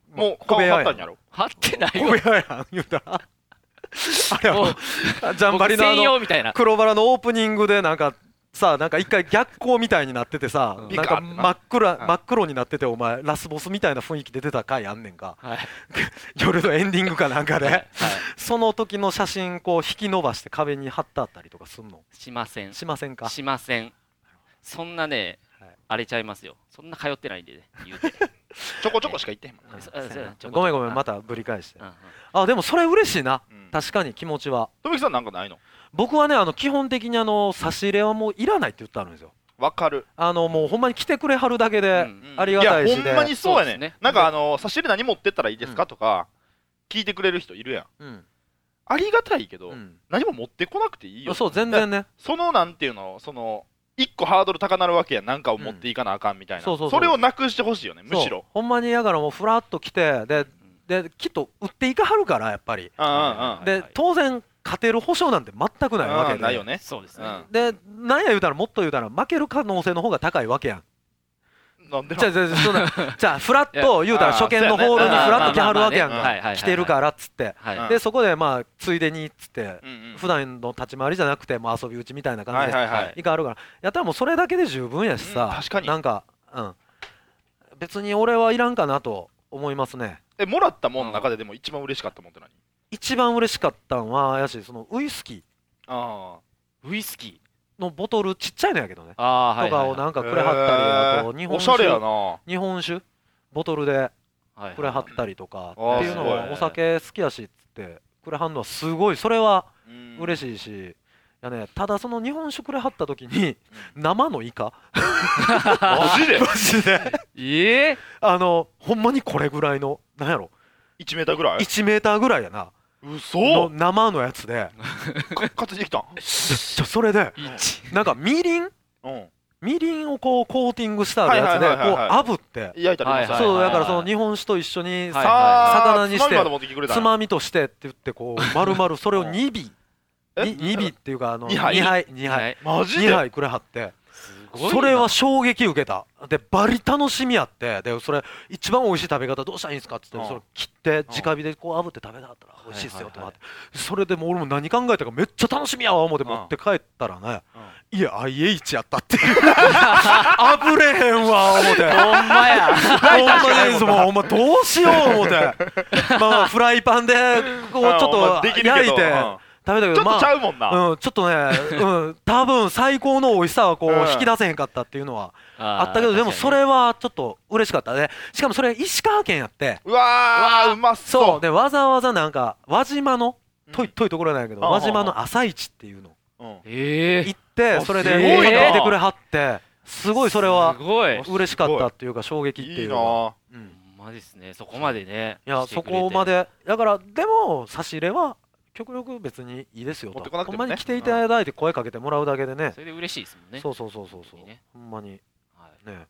もう顔張ったんやろ。 貼ってない小よ部屋やん言うたらあれもうはジャンバリのあ僕専の用みたいな黒バラのオープニングでなんかさなんか一回逆光みたいになっててさ、 うんなんかピカってな真っ暗うん真っ黒になっててお前ラスボスみたいな雰囲気で出た回あんねんかはい夜のエンディングかなんかで、 はいその時の写真こう引き伸ばして壁に貼ってあったりとかすんのしませんしませんか？ しませんそんなねはい荒れちゃいますよそんな通ってないんでね言うてちょこちょこしか言ってへんもんな。 うんそうそうちょこごめんごめんまたぶり返してうんうんあでもそれ嬉しいなうん確かに気持ちはとめきさんなんかないの？ 僕はねあの基本的にあの差し入れはもういらないって言ってあるんですよわかる。 あのもうほんまに来てくれはるだけでうんありがたいしでいやほんまにそうやねそうですねなんかあの差し入れ何持ってったらいいですかとか聞いてくれる人いるやん。 うんありがたいけどうん何も持ってこなくていいよ。 そう全然ねそのなんていうのその一個ハードル高なるわけやんなんかを持っていかなあかんみたいな、 そうそうそうそれをなくしてほしいよねむしそうろ。 ほんまにやからもうフラッと来てでできっと売っていかはるからやっぱりうんうんうんで当然勝てる保証なんて全くないわけでうんないよね。 そうですねうんでなんや言うたらもっと言うたら負ける可能性の方が高いわけやんなんでじゃあじゃあそんなじゃあフラッと言うたらあー初見のホールにフラッと来はるわけやんまあまあまあねはいはいはいはいか来てるからっつってはいうんでそこでまあついでにっつってうんうん普段の立ち回りじゃなくてもう遊び打ちみたいな感じではいはいはいいかはるからやったらもうそれだけで十分やしうんさ確かになんかうん別に俺はいらんかなと思いますねえもらったもんの中ででも一番嬉しかったもんって何？ 一番嬉しかったんはやしそのウイスキーあウイスキーのボトルちっちゃいのやけどねああはいとかをはいはいなんかくれはったりあと日本おしゃれや酒な。 日本酒ボトルではいくれはったりとかあーっていうのすごいはお酒好きやしっつってくれはんのはすごいそれはうん嬉しいしいやねただその日本酒くれはった時に生のイカマジでマジでええあのほんまにこれぐらいのなんやろいちメーターぐらいいちメーターぐらいやなの嘘生のやつでか買ってきたんちょそれで一なんかみりんうんみりんをこうコーティングしてあるやつではいはいはいはいこう炙って焼いたりもさはいそうだからその日本酒と一緒にはいささ魚にしてつまみまで持ってきてくれたんつまみとしてって言ってこう丸々それをに尾えにに尾っていうかあのに杯にはいにはいはいマジでにはいくれはってすごいなそれは衝撃受けたでバリ楽しみやってでそれ一番美味しい食べ方どうしたらいいんですかって言ってうんそれ切って直火でこう炙って食べたかったら美味しいっすよってなってそれでもう俺も何考えたかめっちゃ楽しみやわ思って持って帰ったらねいや アイエイチ やったっていう炙れへんわ思ってほんまやほんまにもうほんまどうしよう思ってまあまあフライパンでこうちょっうんまあとできるけど焼いてうん食べたけどまちょっとちゃあうもんなうんちょっとねうん多分最高の美味しさはこううん引き出せへんかったっていうのはああったけどでもそれれはちょっと嬉しかったねしかもそれ石川県やってうわーうまそうそうでわざわざなんか輪島の遠い遠いところなんやけどうん輪島の朝市っていうのうんええ行ってあそれですごいな買ってくれはってすごいそれはすごい嬉しかったっていうか衝撃っていいのがいうなうんほんまですねそこまでねいやそしてくれてこまでだからでも差し入れは極力別にいいですよ持ってとほんこなくてもねまに来ていただいて声かけてもらうだけでねそれで嬉しいですもんねそうそうそうそうそういいねほんまにはいね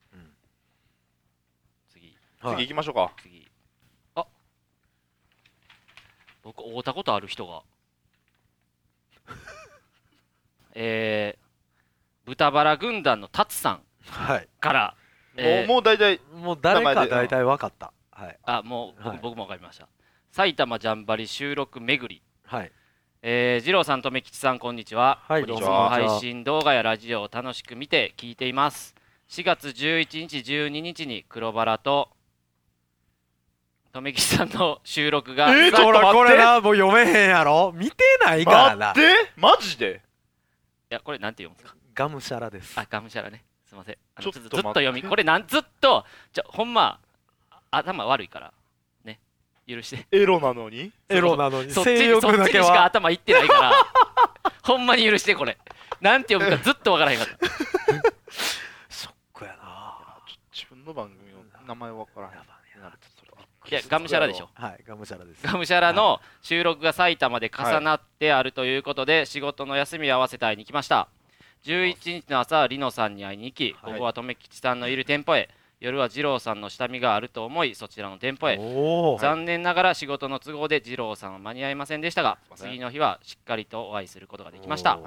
次はい次行きましょうか次あ僕会うたことある人がえー、豚バラ軍団のタツさんはいから、 もえーうもう大体もう誰名前でか大体分かったはいあもう僕,、 はい僕も分かりました埼玉ジャンバリ収録巡りはいえー、二郎さんとめきちさんこんにちは、 はいどうどうもも配信動画やラジオを楽しく見て聞いていますしがつじゅういちにちじゅうににちに黒バラととめきちさんの収録が、 えーさいほらちょっと待ってこれなもう読めへんやろ見てないからな待ってマジでやこれなんて読むんですかガムシャラですあがむしゃらねすいませんあのちょっとずずっと待って読みこれなんずっとじゃほんまあ頭悪いからね許してエロなのにエロなのにそっち性にそっちにしか欲だけは頭いってないからほんまに許してこれなんて読むかずっとわからへんかったショックやな自分の番組の名前わからへんやばいなるとそれいやがむしゃらでしょはいガムシャラですがむしゃらの収録が埼玉で重なってあるということで仕事の休みを合わせたいに来ましたじゅういちにちの朝リノさんに会いに行きはい午後はとめきちさんのいる店舗へ夜は二郎さんの下見があると思いそちらの店舗へおお残念ながら仕事の都合で二郎さんは間に合いませんでしたがすいません次の日はしっかりとお会いすることができましたおーはい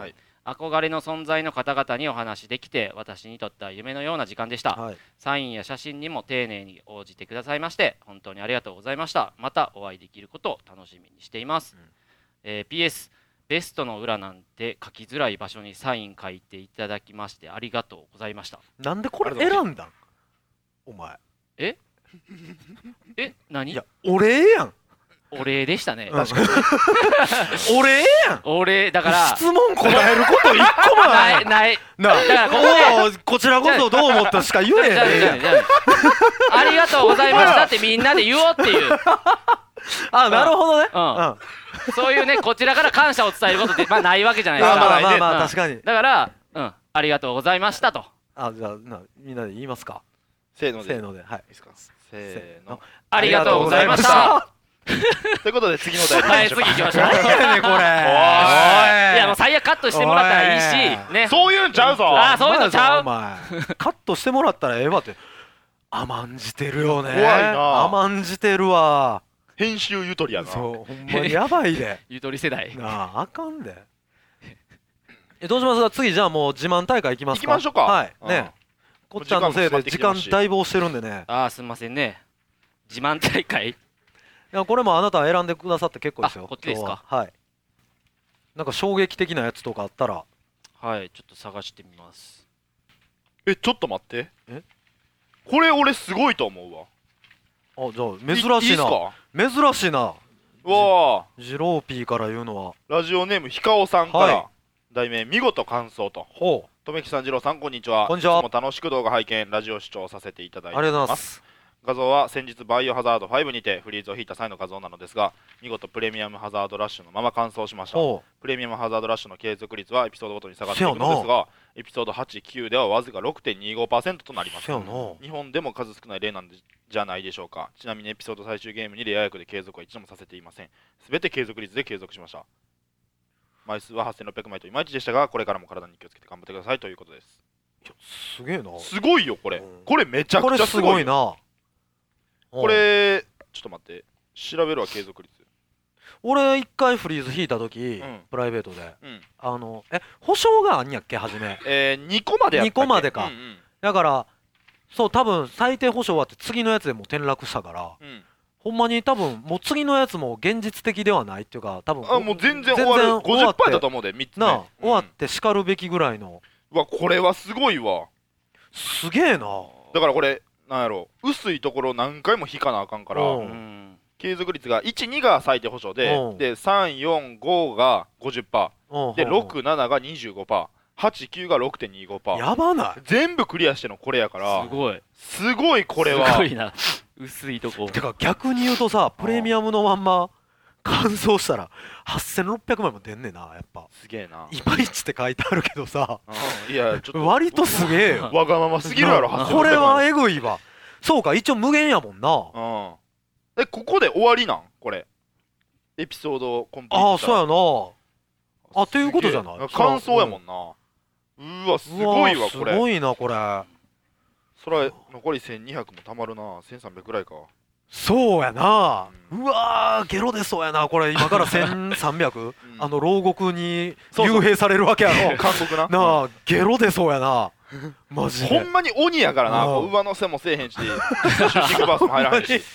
憧れの存在の方々にお話できて私にとっては夢のような時間でした、 はい、 サインや写真にも丁寧に応じてくださいまして本当にありがとうございました。またお会いできることを楽しみにしています、うんえー、ピーエス ベストの裏なんて書きづらい場所にサイン書いていただきましてありがとうございました。 なんでこれ選んだんお前ええ何いやお礼やんお礼でしたね、 確かにお礼やんお礼だから質問答えること一個もなないいないなだからここでこちらこそどう思ったしか言えへんじゃあじゃあじゃあありがとうございましたってみんなで言おうっていうあなるほどねうん、 うん、 そういうねこちらから感謝を伝えることってまあないわけじゃないですか。 まあまあまあ、まあうん確かにだからうんありがとうございましたと。 あじゃあなみんなで言いますかせーのでせーのではいいいですかせーのありがとうございましたということで次のお題はい次行きましょう。 何やねんこれおいいやもう最悪カットしてもらったらいいしね。 そういうんちゃうぞあそういうのちゃうお前カットしてもらったらええわって甘んじてるよね怖いな甘んじてるわ編集ゆとりやなそうほんまにやばいでゆとり世代なああかんでえどうしますか次じゃあもう自慢大会いきますか行きましょうかはいうんねこっちゃんのせいで時間だいぶ押してるんでねあーすんませんね自慢大会いやこれもあなた選んでくださって結構ですよあこっちですか今日ははいなんか衝撃的なやつとかあったらはいちょっと探してみます。 えちょっと待ってえこれ俺すごいと思うわあじゃあ珍しいいいっすなか珍しいなうわあジローピーから言うのはラジオネームひかおさんから、 はい題名見事感想とほうとめきさん、じろうさん、こんにちは。 こんにちはいつも楽しく動画拝見、ラジオ視聴させていただいてありがとうございおりま。 ますす画像は先日バイオハザードファイブにてフリーズを引いた際の画像なのですが、見事プレミアムハザードラッシュのまま完走しました。 ほプレミアムハザードラッシュの継続率はエピソードごとに下がっていくのですが、エピソードはち、きゅうではわずか ろくてんにごパーセント となります。 せやな日本でも数少ない例なんじゃないでしょうか。ちなみにエピソード最終ゲームにレア役で継続は一度もさせていません。すべて継続率で継続しました。枚数ははっせんろっぴゃくまいといまいちでしたが、これからも体に気をつけて頑張ってくださいということです。 いやすげえなすごいよこれ、 うんこれめちゃこれくちゃすごいよすごいなこれちょっと待って調べるわ継続率。 俺一回フリーズ引いた時、 うんプライベートでうんあのえ保証があんやっけ初めえー、にこまでやったっけにこまでかうんうんだからそう多分最低保証はって次のやつでもう転落したからうんほんまに多分もう次のやつも現実的ではないっていうか多分あもう全然終わる全然終わってごじゅっパーセント だと思うでみっつなあね終わって叱るべきぐらいのうんうわこれはすごいわ。 すげえなだからこれなんやろ薄いところ何回も引かなあかんからううんん継続率がいち、にが最低保証でうんでさん、よん、ごが ごじゅっパーセント でろく、ななが にじゅうごパーセント はち、きゅうが ろくてんにごパーセントやばない全部クリアしてのこれやからすごいすごいこれはすごいな薄いとこてか逆に言うとさプレミアムのまんま乾燥したらはっせんろっぴゃくまいも出んねんなやっぱすげえないまいちって書いてあるけどさうんいやちょっと割とすげえよわがまますぎるやろなこれはえぐいわそうか一応無限やもんなうんえここで終わりなんこれエピソードコンプリーああトしたらそうやなあっていうことじゃないすげえ感想やもんなうわすごいわこれすごいなこれそれ残りせんにひゃくもたまるなせんさんびゃくぐらいかそうやなううわーゲロ出そうやなこれ今からせんさんびゃくうんあの牢獄にそうそう幽閉されるわけやろ韓国ななあゲロ出そうやなマジでほんまに鬼やからなうんこう上乗せもせえへんしシューティングバースも入らへんし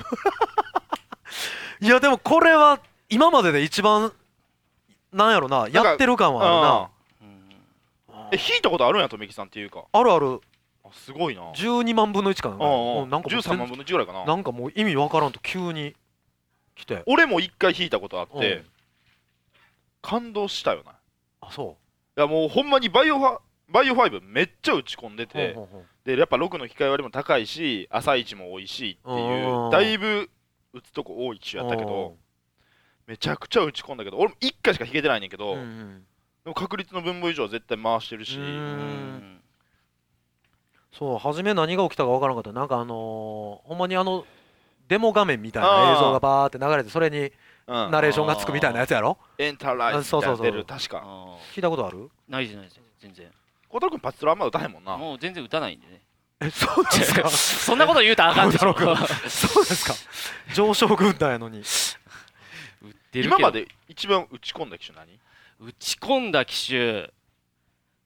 いやでもこれは今までで一番なんやろなやってる感はうんあるなえ引いたことあるんやとめきさんっていうかあるあるあすごいなじゅうにまんぶんのいちかなうんうんもうなんかもうじゅうさんまんぶんのいちぐらいかななんかもう意味わからんと急に来て俺も一回引いたことあっうんて感動したよなあそいやもうほんまにバイオファバイオファイブめっちゃ打ち込んでうてほうほうほうでやっぱろくの機械割りも高いし朝一も美味しいっていううんだいぶ打つとこ多い機種やったけどめちゃくちゃ打ち込んだけど俺もいっかいしか引けてないねんけど、 うんうんでも確率の分母以上は絶対回してるし、 うーんうんそう初め何が起きたかわからんかったなんかあのーほんまにあのデモ画面みたいな映像がバーって流れてそれにうん、 ナレーションがつくみたいなやつやろエンターライズみたいなのそうそうそう出る確かあ聞いたことあるーないですないです全然孝太郎君パチスロあんま打たへんもんなもう全然打たないんでねえそうですかそんなこと言うたらあかんでしょ孝太郎そうですか上昇軍団やのに打ってるけど今まで一番打ち込んだ機種何打ち込んだ機種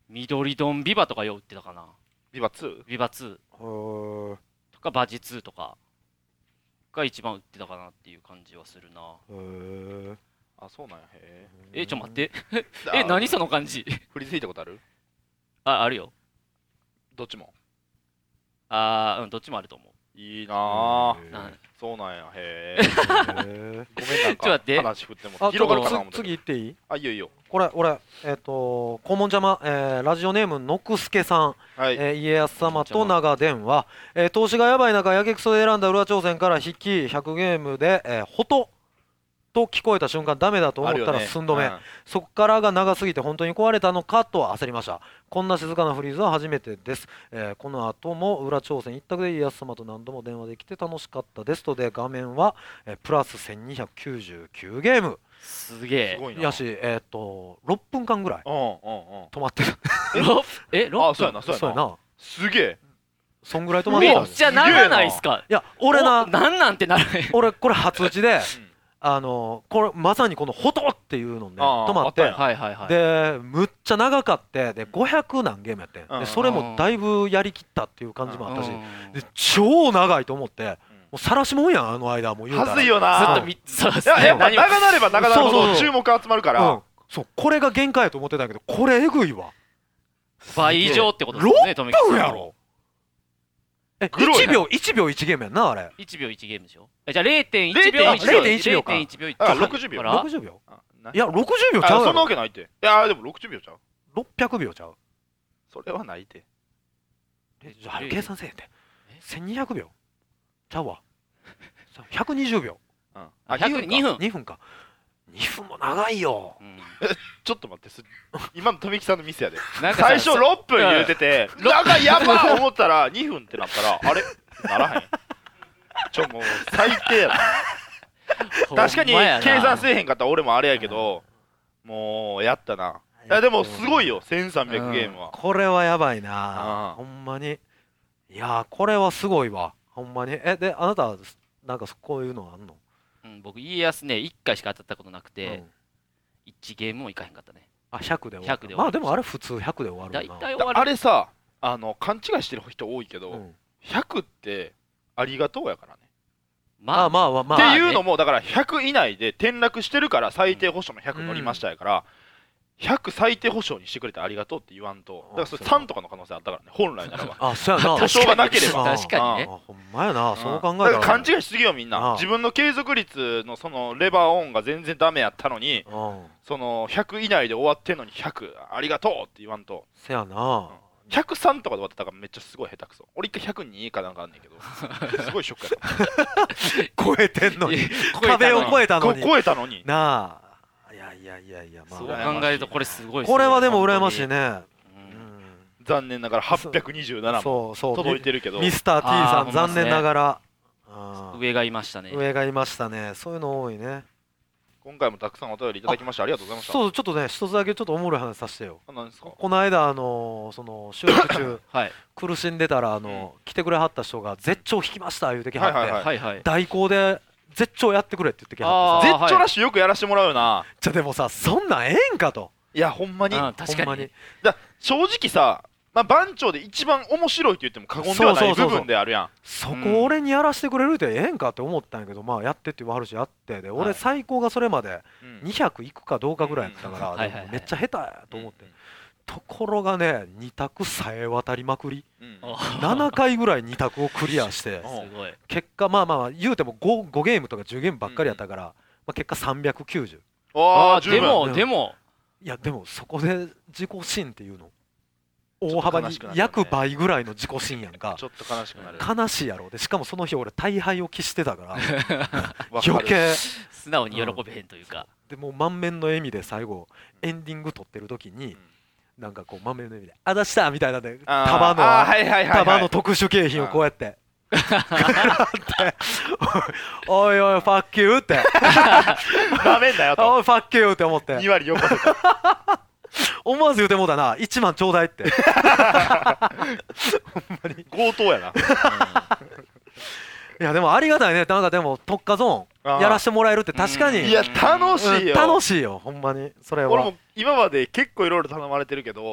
緑ドンビバとかよう売ってたかな。 ビバツービバツーへーとかバジツーとかが一番売ってたかなっていう感じはするな。 へーあそうなんやへえちょ待ってええ何その感じ振り付いたことあるああるよ。 どっちもあーうんどっちもあると思う。 いいなあへーなそうなんやへえへーごめんなんかちょっと待って話振ってもあ広がるかな思つったけど次行っていい？ あいいよいいよこれ俺えっ、と黄門邪魔、えーラジオネームのくすけさん、 はいえー家康様と長電話、えー投資がやばい中やけくそで選んだ裏挑戦から引きひゃくゲームで、えー、ほとと聞こえた瞬間ダメだと思ったら寸止め、 うんそこからが長すぎて本当に壊れたのかと焦りました。こんな静かなフリーズは初めてです、えーこの後も裏挑戦一択で家康様と何度も電話できて楽しかったですとで画面は、えープラスせんにひゃくきゅうじゅうきゅうゲームすげえすごいなやし、えーっとろっぷんかんぐらいうんうんうん止まってるろえろあそうやなそうやなそうやなすげえそんぐらい止まってたんですめっちゃ長ないっすか。 いや俺おななんなんてなる俺これ初打ちでうんあのこれまさにこの「ほと」っていうのねあー止まってあったやんはいはいはい。 でむっちゃ長かってでごひゃく何ゲームやってんうんでそれもだいぶやりきったっていう感じもあったしうんで超長いと思ってもう晒しもんやんあの間もう言うたらはずいよなずっとみそうですいややっぱ何も長なれば長なるほそうそうそうど注目集まるかうんらそうこれが限界やと思ってたんやけどこれえぐいわ倍以上ってことですよね。 ろっ富木さんぷんやろえグロいいちびょういちびょういちゲームやんなあれいちびょういちゲームでしょ。えじゃあ れいてんいちびょうれいてんいち秒かれいてんいちびょうあろくじゅう秒ほらろくじゅうびょうあないいやろくじゅうびょうちゃあそんなわうやろけないっていやでもろくじゅうびょうちゃうろっぴゃくびょうちゃうそれはないってえじゃあ計算せえへんてえせんにひゃくびょうちゃうわひゃくにじゅうびょうんああひゃくにふんうにふんかにふんも長いようんちょっと待ってす今の富木さんのミスやでなんかさ最初ろっぷん言うてて長いやば思ったらにふんってなったらあれならへんちょもう最低やな確かにほんまやな計算せえへんかったら俺もあれやけどもうやったないやでもすごいよせんさんびゃくゲームはこれはやばいああなほんまにいやーこれはすごいわほんまにえであなたなんかこういうのあんのうん僕家康ねいっかいしか当たったことなくうてんいちゲームもいかへんかったね。 あひゃくで終わるひゃくで終わるまあでもあれ普通ひゃくで終わだいるよなたい終わるあれさあの勘違いしてる人多いけど、 うんひゃくってありがとうやからね、 まあまあまあまあっていうのももだからひゃく以内で転落してるから最低保証のひゃく乗りましたやから、ひゃく最低保証にしてくれてありがとうって言わんとだからそれさんとかの可能性あったからね本来ならばあそうやな保証がなければ確かにねあほんまやなそう考えだたからら勘違いしすぎよみんああな自分の継続率のそのレバーオンが全然ダメやったのにうんそのひゃく以内で終わってんのにひゃくありがとうって言わんとせやなひゃくさんとかで終わってたからめっちゃすごい下手くそ俺一回ひゃくにかなんかあんねんけどすごいショックやった超えてんのにいや壁を越えたのこに超えたのになあいやいやいやいやまそうあ考えるとこれすごいっすねこれはでも羨ましいねうんうん残念ながらはっぴゃくにじゅうななもそうそう届いてるけどミスター T さあーほんまっすねん残念ながらあー上がいましたね。 上がいましたねそういうの多いね今回もたくさんお便りいただきましてありがとうございましたそうちょっとね一つだけちょっとおもろい話させてよあなんですかこの間あのーその収録中はい苦しんでたらあの来てくれはった人が絶頂引きました言うてきはって、 はいはいはいはい。 代行で絶頂やってくれって言ってきはってさあー絶頂ラッシュよくやらしてもらうよなじゃでもさそんなんええんかといやほんまにうん確かにほんまにだ正直さ、まあ、番長で一番面白いと言っても過言ではない部そうそうそうそう分であるやんそこ俺にやらせてくれるってええんかって思ったんやけどまあやってって言わはるしやってで俺はい最高がそれまでうんにひゃくいくかどうかぐらいやったかうんらはいはいはいでもめっちゃ下手やと思ってうんところがねに択さえ渡りまくりうんあななかいぐらいに択をクリアしてうんすごい。 結果まあまあまあ言うても 5, 5ゲームとかじゅうゲームばっかりやったから、まあ、結果さんびゃくきゅうじゅうああ十分でもうんでもいやでもそこで自己新っていうの大幅にちょっと悲しくなるよね約倍ぐらいの自己新やんかちょっと悲しくなる悲しいやろでしかもその日俺大敗を喫してたからわかる余計素直に喜べへんというか。 でもう満面の笑みで最後エンディング撮ってる時になんかこう満面の笑みで「あだした!」みたいなんであー束のあーはいはいはいはい束の特殊景品をこうやって「おいおいファッキュー」ってダメんだよ 「おといファッキュー」って思ってに割よこせと思わず言うてもうたな、いちまんちょうだいって。 強盗やな。 いやでもありがたいね、なんかでも特化ゾーンやらしてもらえるって確かに、 うんいや楽しいよ。 うん楽しいよ、ほんまにそれは。 俺も今まで結構いろいろ頼まれてるけど、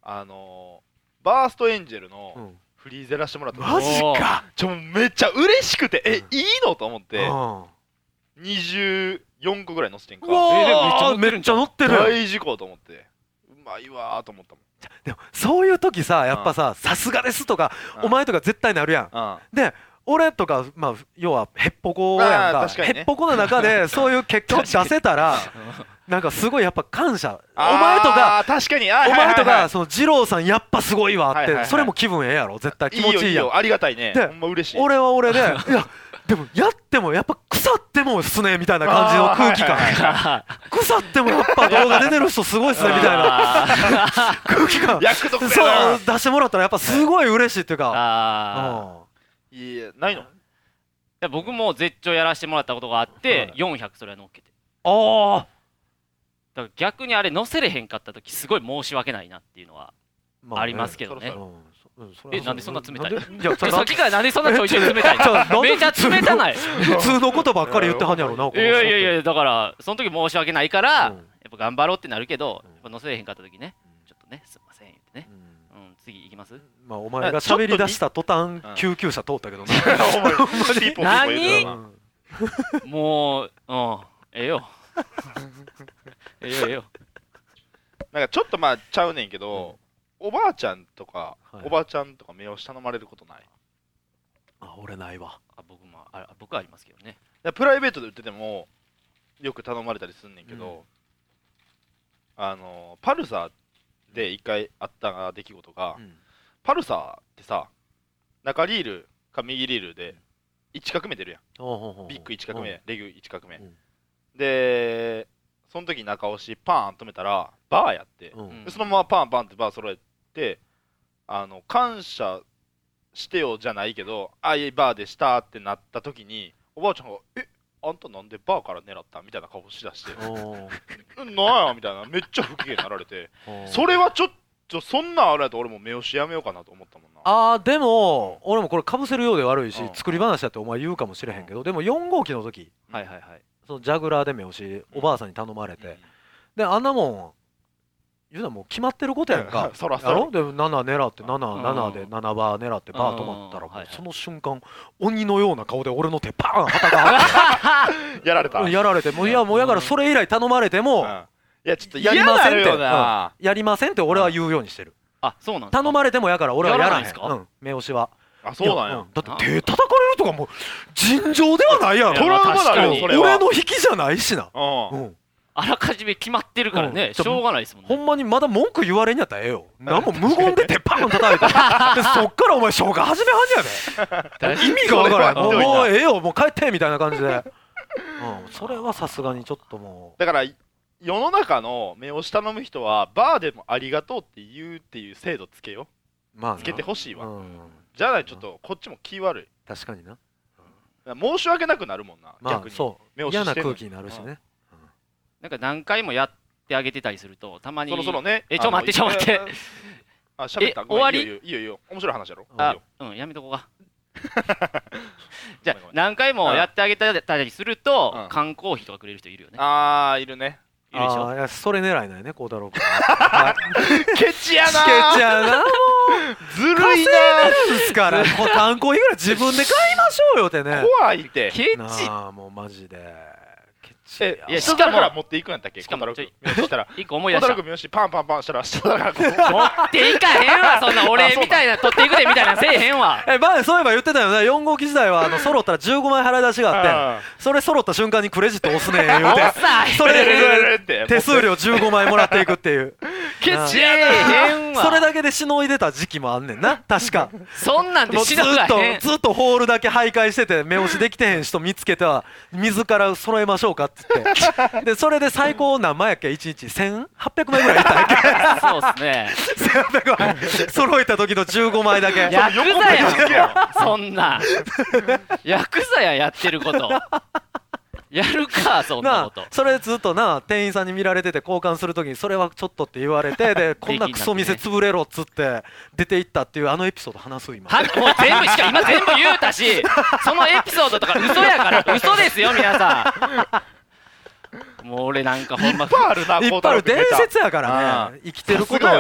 あのー、バーストエンジェルのうんフリーゼらしてもらったマジかちょめっちゃ嬉しくて、え、 うんいいのと思ってうんにじゅうよんこぐらい乗せてんかうわえでもーめっちゃ乗ってる大事故と思ってうまいわーと思ったもん。 でもそういう時さやっぱささすがですとかうんお前とか絶対なるやんうんで俺とかまあ要はへっぽこやんまあか確かにねへっぽこの中でそういう結果を出せたらなんかすごいやっぱ感謝お前とかあー確かにあーお前とはいはいはいかその二郎さんやっぱすごいわっはいはいはいてそれも気分ええやろ絶対気持ちいいやんいいよいいよありがたいねでほんま嬉しい。 俺は俺でいやでもやってもやっぱ腐ってもっすねみたいな感じの空気あーはい感はい腐ってもやっぱ動画出てる人すごいっすねみたいな空気感約束そうやな。 出してもらったらやっぱすごい嬉しいっていうかあうんいやないのーいや僕も絶頂やらせてもらったことがあっはていよんひゃくそれは乗っけてあだから逆にあれ乗せれへんかった時すごい申し訳ないなっていうのはあありますけどねそろうんそうんそれはえなんでそんな冷たいなんでいやそれさっきからなんでそんなちょいちょい冷たいちょなんでめちゃ冷たない普通のことばっかり言ってはんやろなこの人いやいやいやだからその時申し訳ないから、 うんやっぱ頑張ろうってなるけど、 うんやっぱ乗せれへんかった時ね、 うんちょっとねすいません言ってね、 うんうん、次行きますまあお前が喋り出した途端救急車通ったけどなお前ピーポーピーポー言うてたうなんもううんええよええよええよなんかちょっとまあちゃうねんけどおばあちゃんとかはいおばあちゃんとか目を頼まれることない。 あ俺ないわあ僕もあ僕はありますけどねいやプライベートで売っててもよく頼まれたりすんねんけど、あのパルサーで一回あった出来事が、 うんパルサーってさ中リールか右リールでいち画目出るやん。 ほうほうほうほうビッグいち画目、レギュいち画目、 うんでその時中押しパーン止めたらバーやって、 うんうんでそのままパンパンってバー揃えてあの感謝してよじゃないけどああいいバーでしたってなった時におばあちゃんが「えあんたなんでバーから狙った?」みたいな顔しだしてお 「なんや?」みたいなめっちゃ不機嫌になられてーそれはちょっとそんなんあれやと俺も目押しやめようかなと思ったもんな。 あーでも俺もこれかぶせるようで悪いしうん作り話だってお前言うかもしれへんけどでもよん号機の時はいはいはいそのジャグラーで目押しおばあさんに頼まれてであんなもん言うのはもう決まってることやんかそらそらやろでなな狙ってなな、 うんななでななバー狙ってバー止まったらうんはいはいもうその瞬間鬼のような顔で俺の手パーン旗がやられた、うん、いやられてもういやもうやからそれ以来頼まれてもやちょっとやり嫌ませんってなるよな、 やりませんって俺は言うようにしてるあそうなんですか頼まれてもやから俺はやらへんやらないんすかうん目押しはあそうなんや、 いだって手叩かれるとかもう尋常ではないやろいやトラウマだ確かによそれは俺の引きじゃないしなうんうんあらかじめ決まってるからね、 うんしょうがないですもんねほんまにまだ文句言われんやったらええよなんも無言で手パン叩いてでそっからお前消化始めはんやで意味がわからんもうそれはもうええよもう帰ってみたいな感じでうんそれはさすがにちょっともだから世の中の目押し頼む人はバーでもありがとうって言うっていう制度つけようまあなつけてほしいわ、 うんじゃないちょっとこっちも気悪い確かにな申し訳なくなるもんな、 まあ逆にそう目押ししてんのに嫌な空気になるしねなんか何回もやってあげてたりするとたまにそろそろねえちょ待ってあのちょ待ってあ喋ったえ終わりいいよいいよいいよ面白い話やろあいいようんやめとこうかじゃあ何回もやってあげたりすると、 うん缶コーヒーとかくれる人いるよねあーいるねいるでしょああいやそれ狙いなんやね孝太郎君はいケチやなケチやなもずるいなうですからもう缶コーヒーぐらい自分で買いましょうよってね怖いってケチなあもうマジでケチえいや下からから持っていくんやったっけしかも小太郎君そしたら一個思い出した小太郎君見よしパンパンパンしたら下からこう持っていかへんわそんな俺みたいな取っていくでみたいなせえへんわえ前そういえば言ってたよねよん号機時代はあの揃ったらじゅうごまい払い出しがあってそれ揃った瞬間にクレジット押すねん言うておっさいそれでで手数料じゅうごまいもらっていくっていうケチせえやなへんわそれだけでしのいでた時期もあんねんな確かそんなんでもうずっしのがへんとずっとホールだけ徘徊してて目押しできてへん人見つけては自ら揃えましょうかっつってでそれで最高何枚やっけいちにちせんはっぴゃくまいぐらいいったんやっけそうっすねせんはっぴゃくまい揃えた時のじゅうごまいだけヤクザや横目でやんそんなヤクザややってることやるかそんななことあそれでずっとな店員さんに見られてて交換する時にそれはちょっとって言われてでこんなクソ店潰れろっつって出て行ったっていうあのエピソード話す今はもう全部しか今全部言うたしそのエピソードとか嘘やから嘘ですよ皆さんもう俺なんかほんまいっぱいあるないっぱいある伝説やからね生きてることさすがやがわ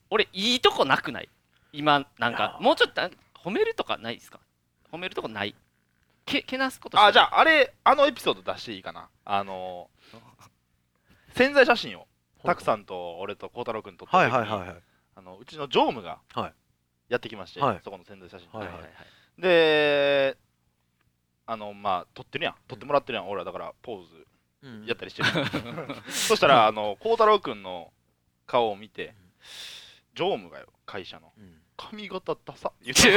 俺いいとこなくない今なんかもうちょっと褒めるとかないですか褒めるとこないけけなすことあじゃああれあのエピソード出していいかなあの宣材写真をたくさんと俺と孝太郎君撮った時に、 はいはいはいはいあのうちの常務がはいやってきまして、 はいそこの宣材写真、 はいはいであのまあ撮ってるやん撮ってもらってるやん、俺らだからポーズうんやったりしてるそしたらあの孝太郎君の顔を見て常務がよ会社のうん髪型ダサ言って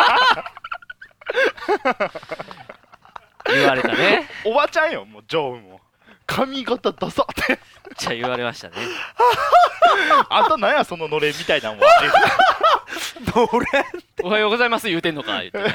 言われたねおばちゃんよもう常務も髪型ダサってじゃあ言われましたねあんたなんやそののれんみたいなんはどれおはようございます言うてんのか言って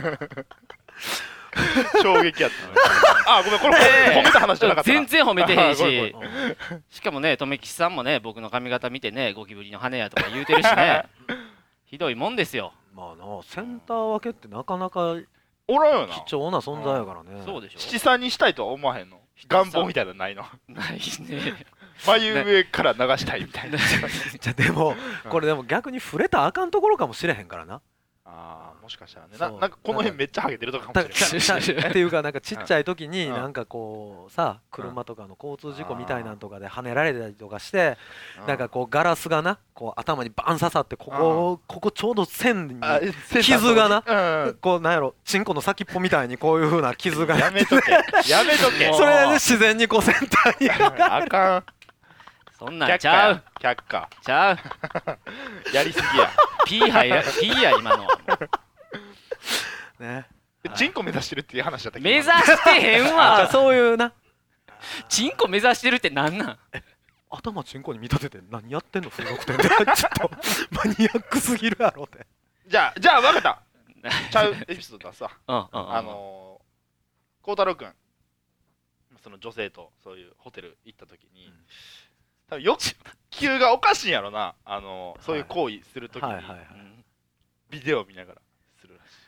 衝撃やったあごめんこれ褒めた話じゃなかったな全然褒めてへんあごめんしごめしかもね留吉さんもね僕の髪型見てねゴキブリの羽やとか言うてるしねひどいもんですよまあなセンター分けってなかなかおらんよな貴重な存在やからねそうでしょ七三にしたいとは思わへんの願望みたいなのないのないね眉上から流したいみたいなじゃあでもこれでも逆に触れたらあかんところかもしれへんからなあーもしかしたらねそうななんかこの辺めっちゃハゲてるとかかたもしれないたたっていうかなんかちっちゃい時にうんなんかこうさ車とかの交通事故みたいなんとかで跳ねられたりとかしてなんかこうガラスがなこう頭にバン刺さってここここちょうど線にあ傷がなうんこうなんやろチンコの先っぽみたいにこういう風な傷がやめとけやめとけそれで自然にこうセンターにあかんそんなん却ちゃう下却下ちゃうやりすぎや P 入ら P や今のはもうねえチンコ目指してるっていう話だったっけ目指してへんあわそういうなチンコ目指してるってなんなん頭チンコに見立てて何やってんの風俗店でちょっとマニアックすぎるやろってじゃあじゃあ分かったちゃうエピソードはさうんうんうんあのー孝太郎君その女性とそういうホテル行った時に、 うん多分欲求がおかしいんやろな、あのーそういう行為する時に、 はいはいはいうんビデオ見ながらするらし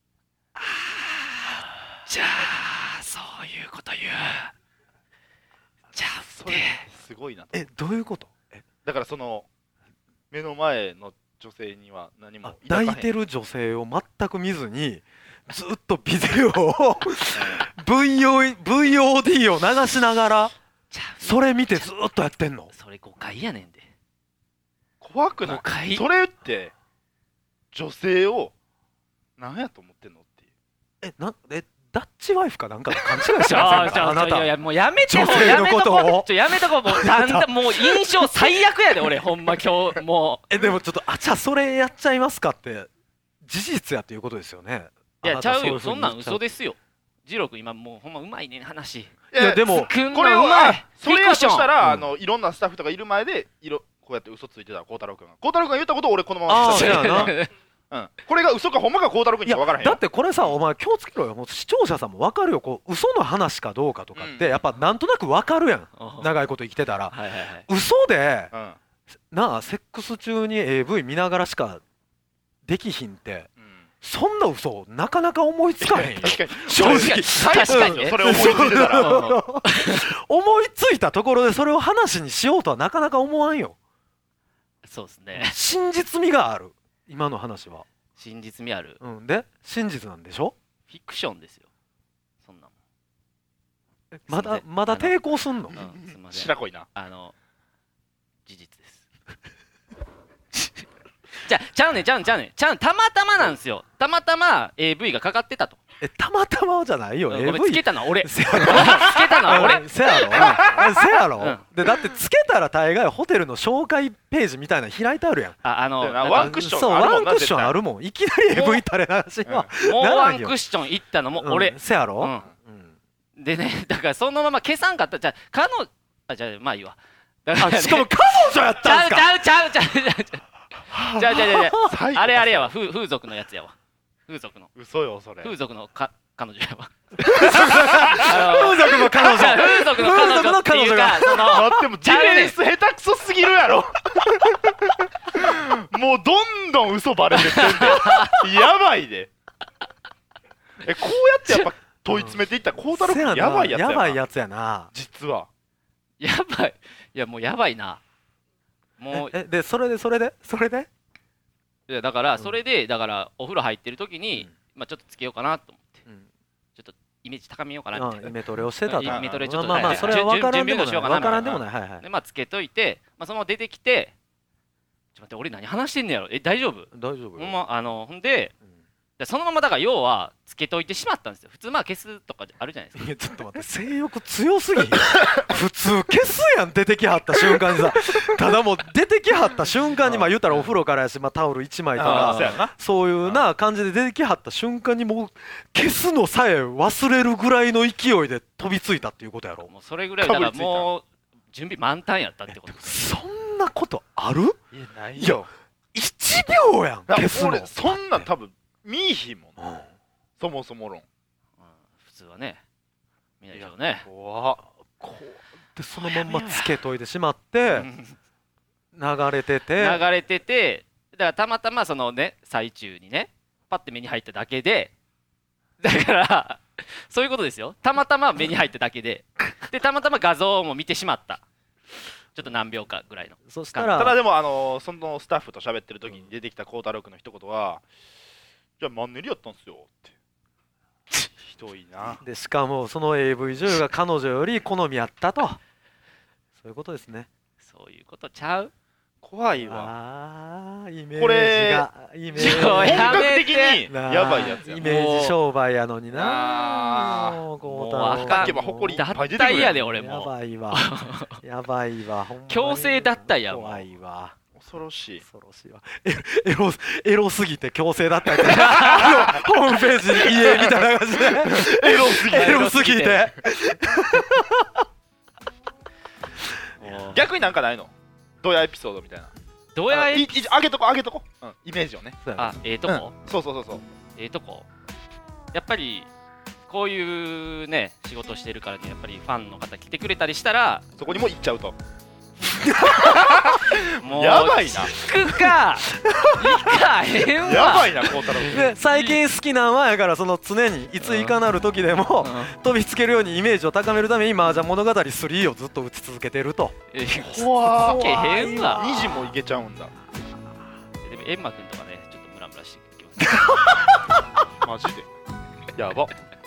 い。 じゃあそういうこと言うじゃあそれすごいなと。 えどういうことえだからその目の前の女性には何もあ抱かへん抱いてる女性を全く見ずにずっとビデオを ブイオー ブイオーディー を流しながらじゃあそれ見てずっとやってんのそれ誤解やねんで怖くない誤解それって女性を何やと思ってんのっていう。 えなえダッチワイフかなんかと勘違いしてあませんあじゃあかあなたいやいやもうやめて女性のことをもうやめとこちょやめとこもうなんだもう印象最悪やで俺ほんま今日もえでもちょっとあじゃあそれやっちゃいますかって事実やっていうことですよねういやちゃうよそんなん嘘でですよジロー君今もうほんまうまいね話いいやでも作んのこれをうまいあそれやとしたら、 うんあのいろんなスタッフとかいる前でいろこうやって嘘ついてたら孝太郎君が孝太郎君が言ったことを俺このままあー伝えそうやなうん、これが嘘かほんまか孝太郎君いやにしか分からへんよだってこれさお前気をつけろよもう視聴者さんも分かるよこう嘘の話かどうかとかってうんやっぱなんとなく分かるやんうん長いこと生きてたらはいはいはい嘘でうんなあセックス中に エーブイ 見ながらしかできひんってうんそんな嘘なかなか思いつかへんよ確かに正直確かにねそれ思いついてたらうん思いついたところでそれを話にしようとはなかなか思わんよそうですね真実味がある今の話は真実味あるうんで真実なんでしょフィクションですよそんなもんまだすいませんまだ抵抗すんのうんすいません白濃いなあの事実ですじゃあちゃうねんちゃうねんちゃうねんちゃうねんたまたまなんですよたまたま エーブイ がかかってたとえたまたまじゃないよごめんエーブイつけたのは俺つせやろけたのは俺せやろうんせやろ、 うんでだってつけたら大概ホテルの紹介ページみたいなの開いてあるやんああのだよななんかワンクッションそうあるもんなワンクッションあるもんいきなり エーブイ 垂れ流しは、 もうならんよワンクッションいったのもうん俺せやろ、 うんうんでねだからそのまま消さんかったじゃあ彼女あじゃあまあいいわだからねあしかも彼女やっちたんすかゃうちゃうちゃうちゃうちゃうちゃうちゃうちゃうちゃうちゃう最後あれあれやわ風風俗のやつやわ風俗の嘘よそれ風俗のか彼女やわ風俗の彼じゃあ女風俗の彼女っていうかその待ってもディフェンス下手くそすぎるやろもうどんどん嘘バレてってんでやばいでえこうやってやっぱ問い詰めていったら孝太郎せやな君やばいやつやなやばいやつやなや実はばいいやもうやばいなもうえでそれでそれでそれでいやだからそれでだからお風呂入ってる時に、まあちょっとつけようかなと思って、ちょっとイメージ高めようかなみたいな、 イメトレをしてたと。 イメトレちょっとまあまあそれは分からんでもない準備もしようかな分からんでもない。はいはい。 でまあつけといて、まあそのまま出てきて、ちょっと待って俺何話してんねやろ、え大丈夫？ 大丈夫よ。 ほんまあのほんで。でそのままだから要はつけといてしまったんですよ。普通まあ消すとかあるじゃないですか。 いやちょっと待って性欲強すぎん普通消すやん出てきはった瞬間にさただもう出てきはった瞬間にまあ言ったらお風呂からやし、まあ、タオルいちまいとかそういうな感じで出てきはった瞬間にもう消すのさえ忘れるぐらいの勢いで飛びついたっていうことやろ。 もうそれぐらいだからもう準備満タンやったってことです。 そんなことある？ いやないよ。 いちびょうやん消すの。 俺そんなん多分見いひんもん、うん、そもそも論、うん、 普通はね見ないでしょうね。 怖っ。こうでそのまんまつけといてしまって流れてて流れててだからたまたまそのね最中にねパッて目に入っただけでだからそういうことですよ。たまたま目に入っただけででたまたま画像も見てしまったちょっと何秒かぐらいの。 そしたらただでもあのー、そのスタッフと喋ってる時に出てきた孝太郎君の一言はじゃあマンネリやったんすよってひどいな。 でしかもその エーブイ 女優が彼女より好みやったとそういうことですね。 そういうことちゃう。 怖いわ。 あーイメージがこれイメージ本格的にやばいやつや。 イメージ商売やのにな。 もう孝太郎あかんけば誇りいっぱい出てくる。 脱退やで俺もやばいわやばいわほんまに強制脱退やもん。 怖いわ恐ろしい恐ろしいわ。エロエロすぎて強制だったりホームページに家みたいな感じでエロすぎてエロすぎて逆になんかないのどうやエピソードみたいな。 どうやエピソードあげとこあげとこ、うん、イメージをね。 あええとこ、 うん、そうそうそうそうええとこやっぱりこういうね仕事してるからねやっぱりファンの方来てくれたりしたらそこにも行っちゃうともうやばいな。 行くか行かへんわ。 やばいな孝太郎君。 で最近好きなんはやからその常にいついかなる時でも、うん、飛びつけるようにイメージを高めるために麻雀物語スリーをずっと打ち続けてると。 怖ーいけへんわ。 にじもいけちゃうんだ。 でもエンマくんとかねちょっとムラムラしてきますマジでやば。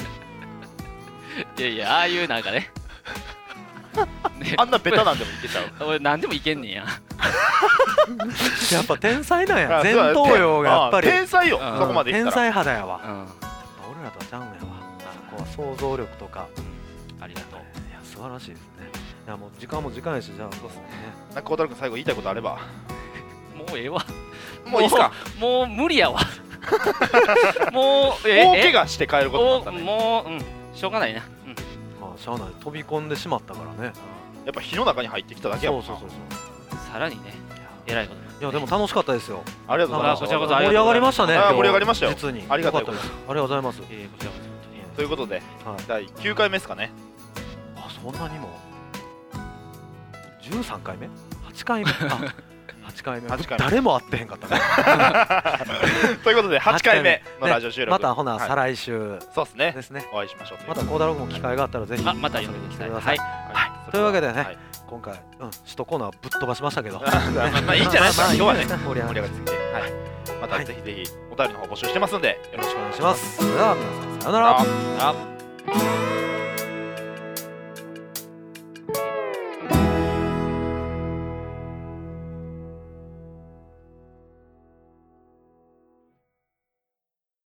いやいやああいうなんかねね、あんなベタなんでもいけちゃう。 俺何でもいけんねんややっぱ天才なんや。前頭葉がやっぱり天才よ、うん、そこまでいったら天才肌やわ、うん、俺らとはちゃうんやわ。そこは想像力とか、 うん、ありがとう。 いや素晴らしいですね。いやもう時間も時間やしじゃあそうですね。 なんか孝太郎君最後言いたいことあれば。 もうええわ。 もういいっすか。 もう無理やわもうえ大怪我して帰ることになったね。 もう、うん、しょうがないな。 しゃあない飛び込んでしまったからね。 やっぱ火の中に入ってきただけやもんな。 そうそうそうそう。さらにね、えらいこと。 いやでも楽しかったですよ。 ありがとうございます。 こちらこそ盛り上がりましたね。 盛り上がりましたよ。 実にありがとうございます。 ありがとうございます。 えー、こちらこそ。ということで、だいきゅうかいめですかね。 あそんなにも。じゅうさんかいめ？はちかいめ。はちかいめ。誰も会ってへんかったね。 ということではちかいめのラジオ収録。 またほな再来週。 そうですね。 ですね。 お会いしましょう。 また孝太郎君も機会があったらぜひ。 あまた呼んでください。 はい。というわけでね、今回うん首都コーナーぶっ飛ばしましたけど。 まあいいんじゃないですか。今日はね盛り上がりすぎて。はい。またぜひぜひお便りの方募集してますんでよろしくお願いします。 では皆さんさようなら。